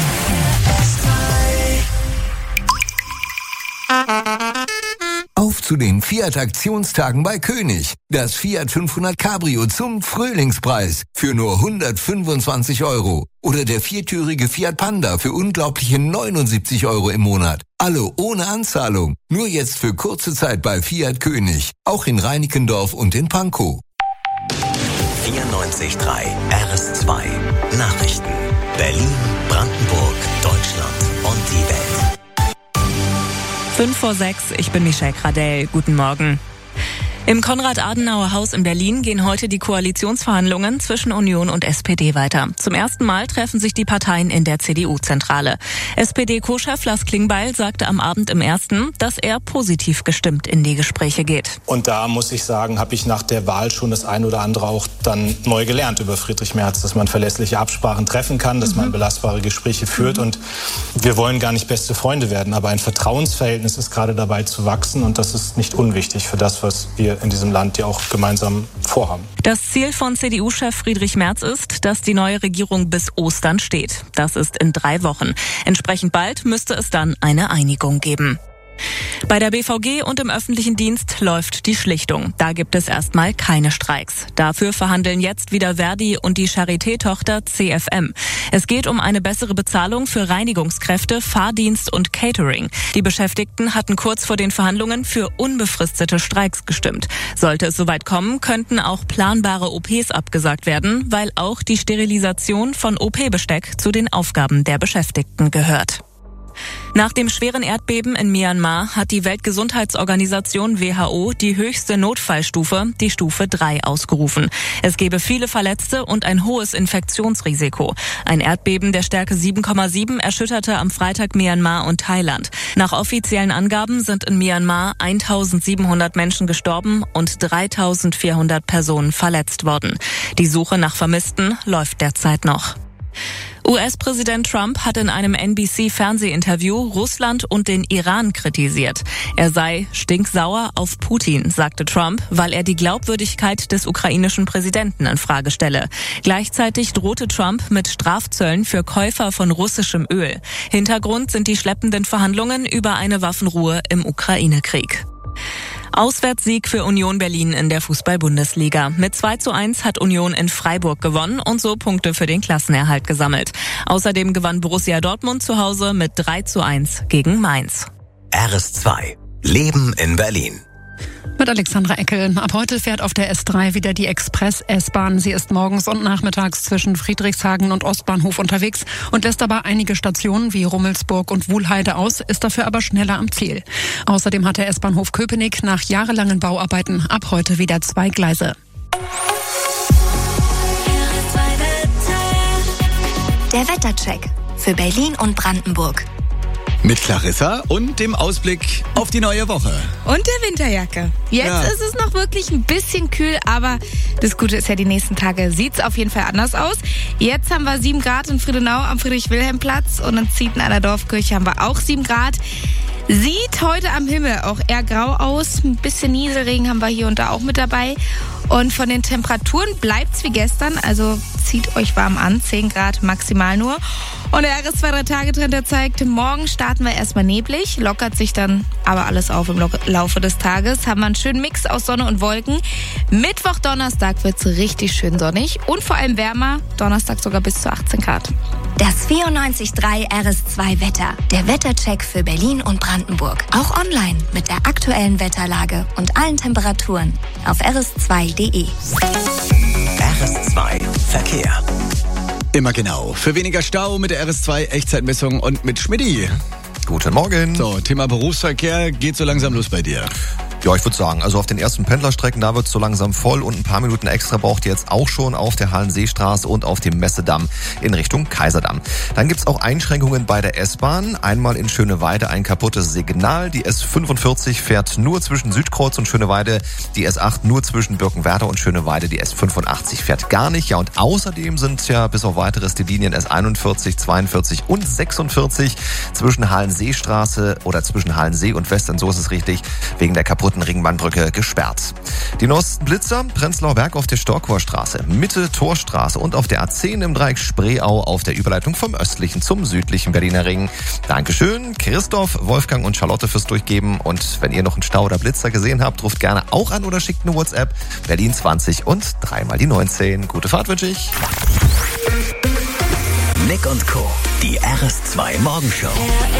Auf zu den Fiat-Aktionstagen bei König. Das Fiat fünfhundert Cabrio zum Frühlingspreis für nur hundertfünfundzwanzig Euro. Oder der viertürige Fiat Panda für unglaubliche neunundsiebzig Euro im Monat. Alle ohne Anzahlung. Nur jetzt für kurze Zeit bei Fiat König. Auch in Reinickendorf und in Pankow. vierundneunzig Komma drei R S zwei Nachrichten. Berlin, Brandenburg, Deutschland und die Welt. Fünf vor sechs, ich bin Michelle Gradell. Guten Morgen. Im Konrad-Adenauer-Haus in Berlin gehen heute die Koalitionsverhandlungen zwischen Union und S P D weiter. Zum ersten Mal treffen sich die Parteien in der C D U-Zentrale. S P D-Co-Chef Lars Klingbeil sagte am Abend im Ersten, dass er positiv gestimmt in die Gespräche geht. Und da muss ich sagen, habe ich nach der Wahl schon das ein oder andere auch dann neu gelernt über Friedrich Merz, dass man verlässliche Absprachen treffen kann, dass mhm. man belastbare Gespräche führt. Mhm. Und wir wollen gar nicht beste Freunde werden, aber ein Vertrauensverhältnis ist gerade dabei zu wachsen und das ist nicht unwichtig für das, was wir in diesem Land ja auch gemeinsam vorhaben. Das Ziel von C D U-Chef Friedrich Merz ist, dass die neue Regierung bis Ostern steht. Das ist in drei Wochen. Entsprechend bald müsste es dann eine Einigung geben. Bei der B V G und im öffentlichen Dienst läuft die Schlichtung. Da gibt es erstmal keine Streiks. Dafür verhandeln jetzt wieder Verdi und die Charité-Tochter C F M. Es geht um eine bessere Bezahlung für Reinigungskräfte, Fahrdienst und Catering. Die Beschäftigten hatten kurz vor den Verhandlungen für unbefristete Streiks gestimmt. Sollte es soweit kommen, könnten auch planbare O Ps abgesagt werden, weil auch die Sterilisation von O P-Besteck zu den Aufgaben der Beschäftigten gehört. Nach dem schweren Erdbeben in Myanmar hat die Weltgesundheitsorganisation W H O die höchste Notfallstufe, die Stufe drei, ausgerufen. Es gebe viele Verletzte und ein hohes Infektionsrisiko. Ein Erdbeben der Stärke sieben Komma sieben erschütterte am Freitag Myanmar und Thailand. Nach offiziellen Angaben sind in Myanmar eintausendsiebenhundert Menschen gestorben und dreitausendvierhundert Personen verletzt worden. Die Suche nach Vermissten läuft derzeit noch. U S-Präsident Trump hat in einem N B C-Fernsehinterview Russland und den Iran kritisiert. Er sei stinksauer auf Putin, sagte Trump, weil er die Glaubwürdigkeit des ukrainischen Präsidenten in Frage stelle. Gleichzeitig drohte Trump mit Strafzöllen für Käufer von russischem Öl. Hintergrund sind die schleppenden Verhandlungen über eine Waffenruhe im Ukraine-Krieg. Auswärtssieg für Union Berlin in der Fußball-Bundesliga. Mit zwei zu eins hat Union in Freiburg gewonnen und so Punkte für den Klassenerhalt gesammelt. Außerdem gewann Borussia Dortmund zu Hause mit drei zu eins gegen Mainz. R S zwei. Leben in Berlin. Mit Alexandra Eckel. Ab heute fährt auf der S drei wieder die Express-S-Bahn. Sie ist morgens und nachmittags zwischen Friedrichshagen und Ostbahnhof unterwegs und lässt aber einige Stationen wie Rummelsburg und Wuhlheide aus, ist dafür aber schneller am Ziel. Außerdem hat der S-Bahnhof Köpenick nach jahrelangen Bauarbeiten ab heute wieder zwei Gleise. Der Wettercheck für Berlin und Brandenburg. Mit Clarissa und dem Ausblick auf die neue Woche. Und der Winterjacke. Jetzt Ja. ist es noch wirklich ein bisschen kühl, aber das Gute ist ja, die nächsten Tage sieht's auf jeden Fall anders aus. Jetzt haben wir sieben Grad in Friedenau am Friedrich-Wilhelm-Platz und in Zieten an der Dorfkirche haben wir auch sieben Grad. Sieht heute am Himmel auch eher grau aus. Ein bisschen Nieselregen haben wir hier und da auch mit dabei. Und von den Temperaturen bleibt's wie gestern. Also zieht euch warm an. zehn Grad maximal nur. Und der R S zwei Tagetrend, der zeigt, morgen starten wir erstmal neblig. Lockert sich dann aber alles auf im Laufe des Tages. Haben wir einen schönen Mix aus Sonne und Wolken. Mittwoch, Donnerstag wird's richtig schön sonnig. Und vor allem wärmer. Donnerstag sogar bis zu achtzehn Grad. Das vierundneunzig Komma drei R S zwei Wetter. Der Wettercheck für Berlin und Brandenburg. Auch online mit der aktuellen Wetterlage und allen Temperaturen auf r s zwei punkt d e. R S zwei Verkehr. Immer genau. Für weniger Stau mit der R S zwei Echtzeitmessung und mit Schmidti. Guten Morgen. So, Thema Berufsverkehr geht so langsam los bei dir. Ja, ich würde sagen, also auf den ersten Pendlerstrecken, da wird es so langsam voll und ein paar Minuten extra braucht ihr jetzt auch schon auf der Hallenseestraße und auf dem Messedamm in Richtung Kaiserdamm. Dann gibt's auch Einschränkungen bei der S-Bahn. Einmal in Schöneweide ein kaputtes Signal. Die S fünfundvierzig fährt nur zwischen Südkreuz und Schöneweide, die S acht nur zwischen Birkenwerder und Schöneweide, die S fünfundachtzig fährt gar nicht. Ja, und außerdem sind ja bis auf weiteres die Linien S einundvierzig, zweiundvierzig und sechsundvierzig zwischen Hallenseestraße oder zwischen Hallensee und Westend, so ist es richtig, wegen der kaputten Ringbahnbrücke gesperrt. Die neuesten Blitzer, Prenzlauer Berg auf der Storkower-Straße, Mitte Torstraße und auf der A zehn im Dreieck Spreeau auf der Überleitung vom östlichen zum südlichen Berliner Ring. Dankeschön, Christoph, Wolfgang und Charlotte fürs Durchgeben. Und wenn ihr noch einen Stau oder Blitzer gesehen habt, ruft gerne auch an oder schickt eine WhatsApp. Berlin zwanzig und dreimal die neunzehn. Gute Fahrt wünsche ich. Nick und Co., die R S zwei Morgenshow.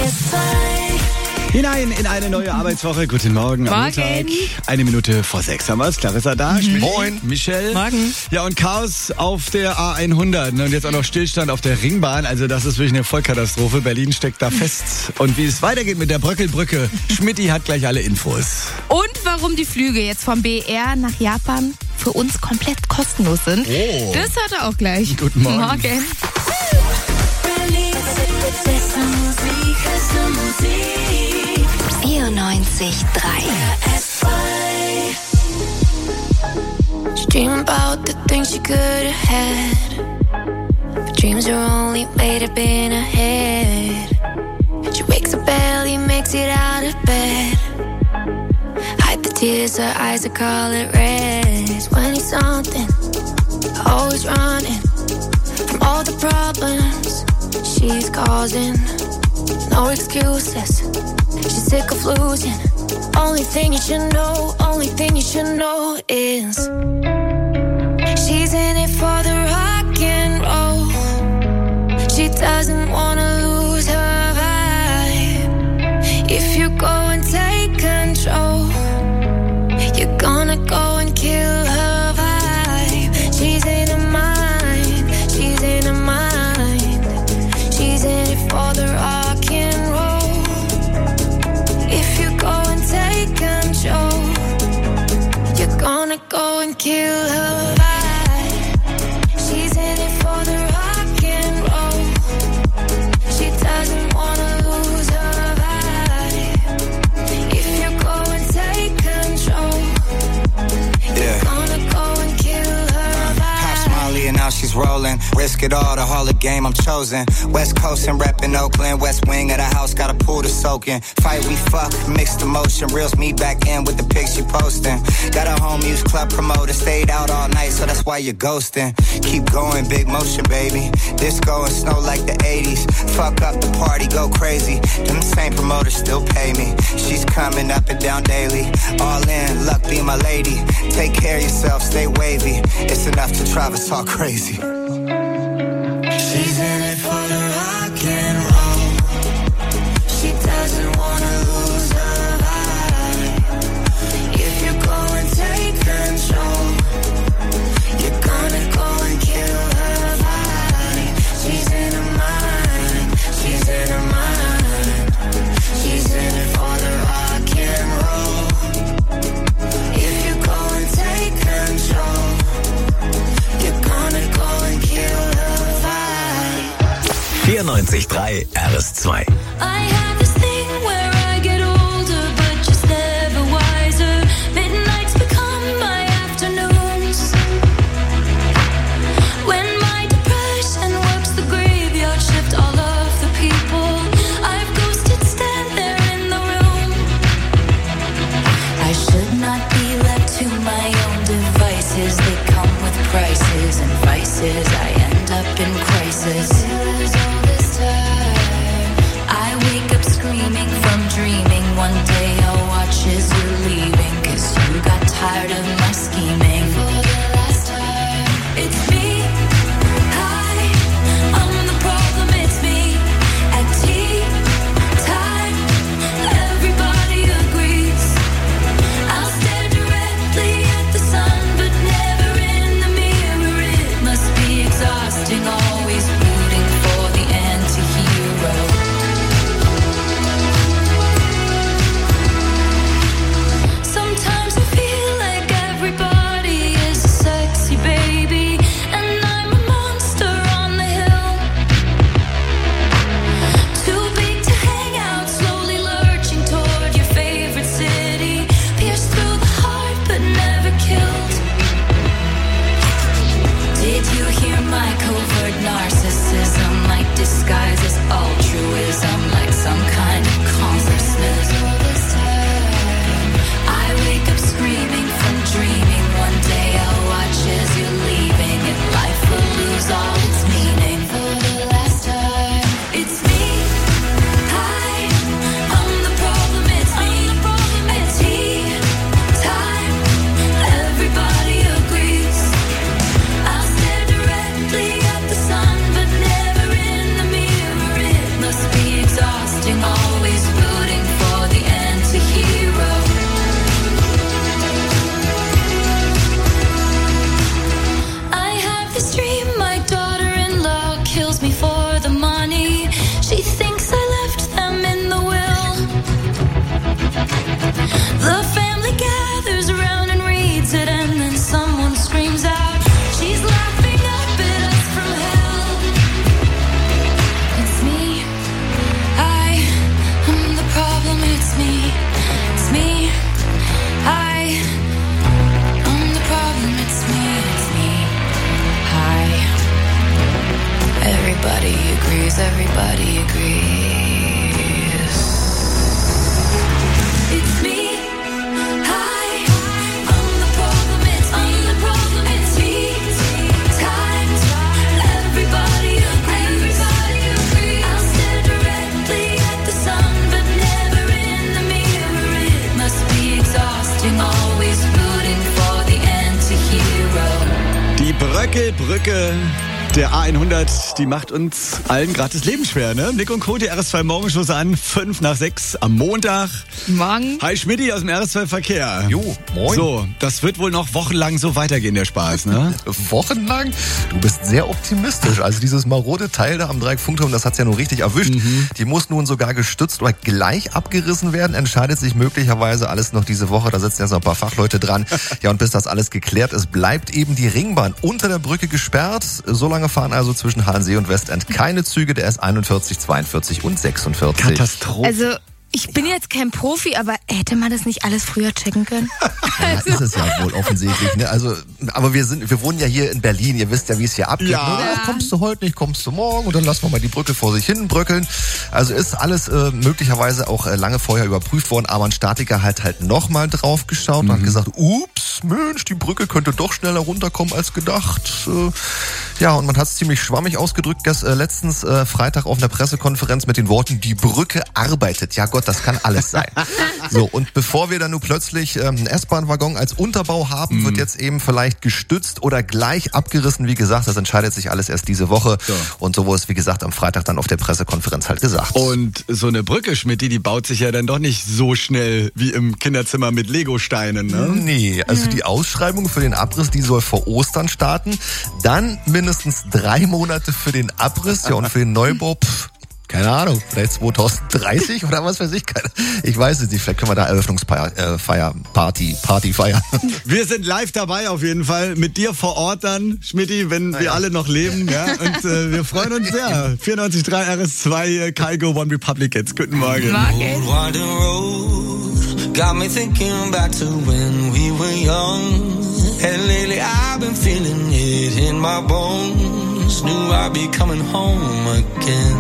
Hinein in eine neue Arbeitswoche. Guten Morgen am Morgen. Montag. Eine Minute vor sechs haben wir es. Clarissa da. Mhm. Moin. Michelle. Morgen. Ja, und Chaos auf der A hundert. Und jetzt auch noch Stillstand auf der Ringbahn. Also das ist wirklich eine Vollkatastrophe. Berlin steckt da fest. Und wie es weitergeht mit der Bröckelbrücke, Schmidti hat gleich alle Infos. Und warum die Flüge jetzt vom B R nach Japan für uns komplett kostenlos sind. Oh. Das hat er auch gleich. Guten Morgen. Morgen. vierundneunzig drei. Dream about the things you could have had. But dreams are only made up in her head. She wakes up early, makes it out of bed. Hide the tears, her eyes are color red. When he's something, always running from all the problems she's causing. No excuses, she's sick of losing. Only thing you should know, only thing you should know is she's in it for the rock and roll. She doesn't wanna lose her vibe. If you go and take control, you're gonna go and kill her vibe. She's in her mind, she's in her mind. She's in it for the rock and roll. If you go and take control, you're gonna go and kill her vibe. She's in it for the rock and roll. She doesn't wanna lose her vibe. If you go and take control, you're gonna go and kill her vibe. Pop Molly and now she's rolling. Risk it all, the Hall of Game, I'm chosen. West Coast and reppin' Oakland. West wing of the house, got a pool to soak in. Fight, we fuck, mixed emotion. Reels me back in with the pics you posting. Got a home use club promoter. Stayed out all night, so that's why you're ghosting. Keep going, big motion, baby. Disco and snow like the eighties. Fuck up the party, go crazy. Them same promoters still pay me. She's coming up and down daily. All in, luck be my lady. Take care of yourself, stay wavy. It's enough to drive us all crazy. She's in it for the rock and roll. She doesn't wanna lose her vibe. If you go and take control, you're gonna go and kill her vibe. She's in her mind, she's in her mind. She's in it for the rock and roll. If you go and take control, you're gonna go and kill her vibe. vierundneunzig drei R S zwei. I have this thing where I get older, but just never wiser. Midnights become my afternoons. When my depression works the graveyard shift, all of the people I've ghosted stand there in the room. I should not be left to my own devices. They come with prices and vices. I end up in crisis. I wake up screaming from dreaming. One day I'll watch as you're leaving, 'cause you got tired of my scheming. For the last time, it's me. Hi, I'm the problem, it's me. At tea time, everybody agrees. I'll stare directly at the sun, but never in the mirror. It must be exhausting, always rooting for the anti-hero. 'cause everybody agrees. It's me. Hi, I'm the problem. It's me. I'm the problem. It's me. Times everybody agrees. Everybody agrees. I'll stare directly at the sun, but never in the mirror. It must be exhausting, always rooting for the anti-hero. Die Bröckelbrücke der A hundert, die macht uns allen gerade das Leben schwer, ne? Nick und Co., die R S zwei Morgenschuss an, fünf nach sechs am Montag. Morgen. Hi Schmidti aus dem R S zwei Verkehr. Jo, moin. So, das wird wohl noch wochenlang so weitergehen, der Spaß, ne? Wochenlang? Du bist sehr optimistisch. Also dieses marode Teil da am Dreieck-Funkturm, das hat's ja nun richtig erwischt. Mhm. Die muss nun sogar gestützt oder gleich abgerissen werden. Entscheidet sich möglicherweise alles noch diese Woche. Da sitzen jetzt noch ein paar Fachleute dran. Ja, und bis das alles geklärt ist, bleibt eben die Ringbahn unter der Brücke gesperrt. So lange fahren also zwischen Hahnsee und Westend keine Züge der S einundvierzig, zweiundvierzig und sechsundvierzig. Katastrophe. Also, ich bin jetzt kein Profi, aber hätte man das nicht alles früher checken können? Ja, ist es ja wohl offensichtlich. Ne? Also, aber wir sind, wir wohnen ja hier in Berlin. Ihr wisst ja, wie es hier abgeht. Ja. Ne? Kommst du heute nicht, kommst du morgen und dann lassen wir mal die Brücke vor sich hin bröckeln. Also ist alles äh, möglicherweise auch äh, lange vorher überprüft worden, aber ein Statiker hat halt nochmal drauf geschaut Mhm. und hat gesagt, ups, Mensch, die Brücke könnte doch schneller runterkommen als gedacht. Äh, ja, und man hat es ziemlich schwammig ausgedrückt. Gest, äh, letztens äh, Freitag auf einer Pressekonferenz mit den Worten, die Brücke arbeitet. Ja Gott, das kann alles sein. So, und bevor wir dann nun plötzlich ähm, einen S-Bahn-Waggon als Unterbau haben, Mhm. wird jetzt eben vielleicht gestützt oder gleich abgerissen. Wie gesagt, das entscheidet sich alles erst diese Woche. Ja. Und so wurde es, wie gesagt, am Freitag dann auf der Pressekonferenz halt gesagt. Und so eine Brücke, Schmidti, die baut sich ja dann doch nicht so schnell wie im Kinderzimmer mit Legosteinen, ne? Nee, also die Ausschreibung für den Abriss, die soll vor Ostern starten. Dann mindestens drei Monate für den Abriss, ja, und für den Neubau, pff, keine Ahnung, vielleicht zweitausenddreißig oder was weiß ich. Keine, ich weiß es nicht, vielleicht können wir da Eröffnungsfeier, äh, Feier, Party, Party feiern. Wir sind live dabei auf jeden Fall. Mit dir vor Ort dann, Schmidti, wenn wir ja. alle noch leben. Ja? Und äh, wir freuen uns sehr. vierundneunzig Komma drei R S zwei, Kaigo, One Republic jetzt. Guten Morgen. Old winding road got me thinking back to when we were young. And lately I've been feeling it in my bones. Knew I'd be coming home again.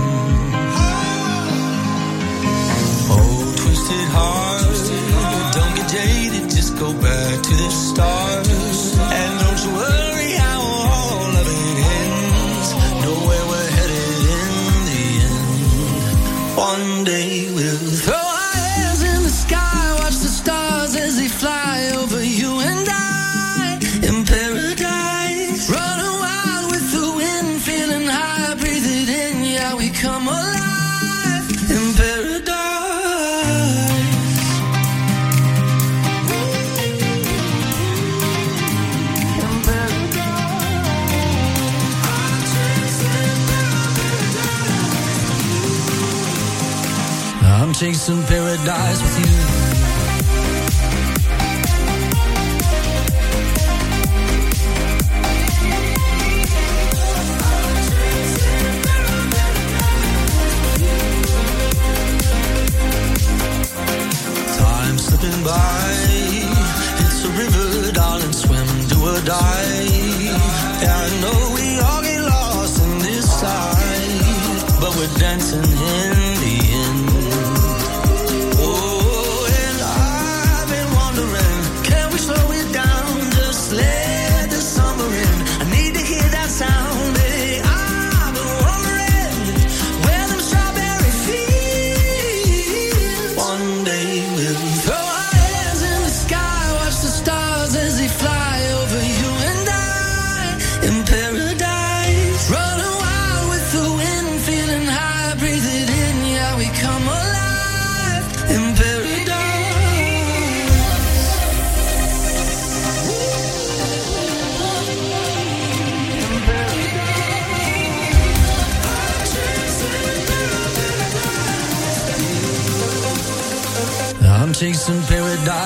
Oh, twisted heart, don't get jaded, just go back to the start. And don't you worry how all of it ends. Know where we're headed in the end. One day we'll throw our hands in the sky, watch the stars as they fly over you and I in paradise. Running wild with the wind, feeling high, breathe it in, yeah, we come alive in paradise. I'm chasing paradise with you. Time slipping by, it's a river, darling, swim, do or die. Yeah, I know we all get lost in this side, but we're dancing in the end. Oh, and I've been wondering, can we slow it down, just let the summer in? I need to hear that sound, baby. I've been wondering where them strawberry fields. One day we'll throw our hands in the sky, watch the stars as they fly over you and I in paradise. Running wild with the wind, feeling high, breathe it in, yeah, we come alive in paradise. I'm chasing paradise.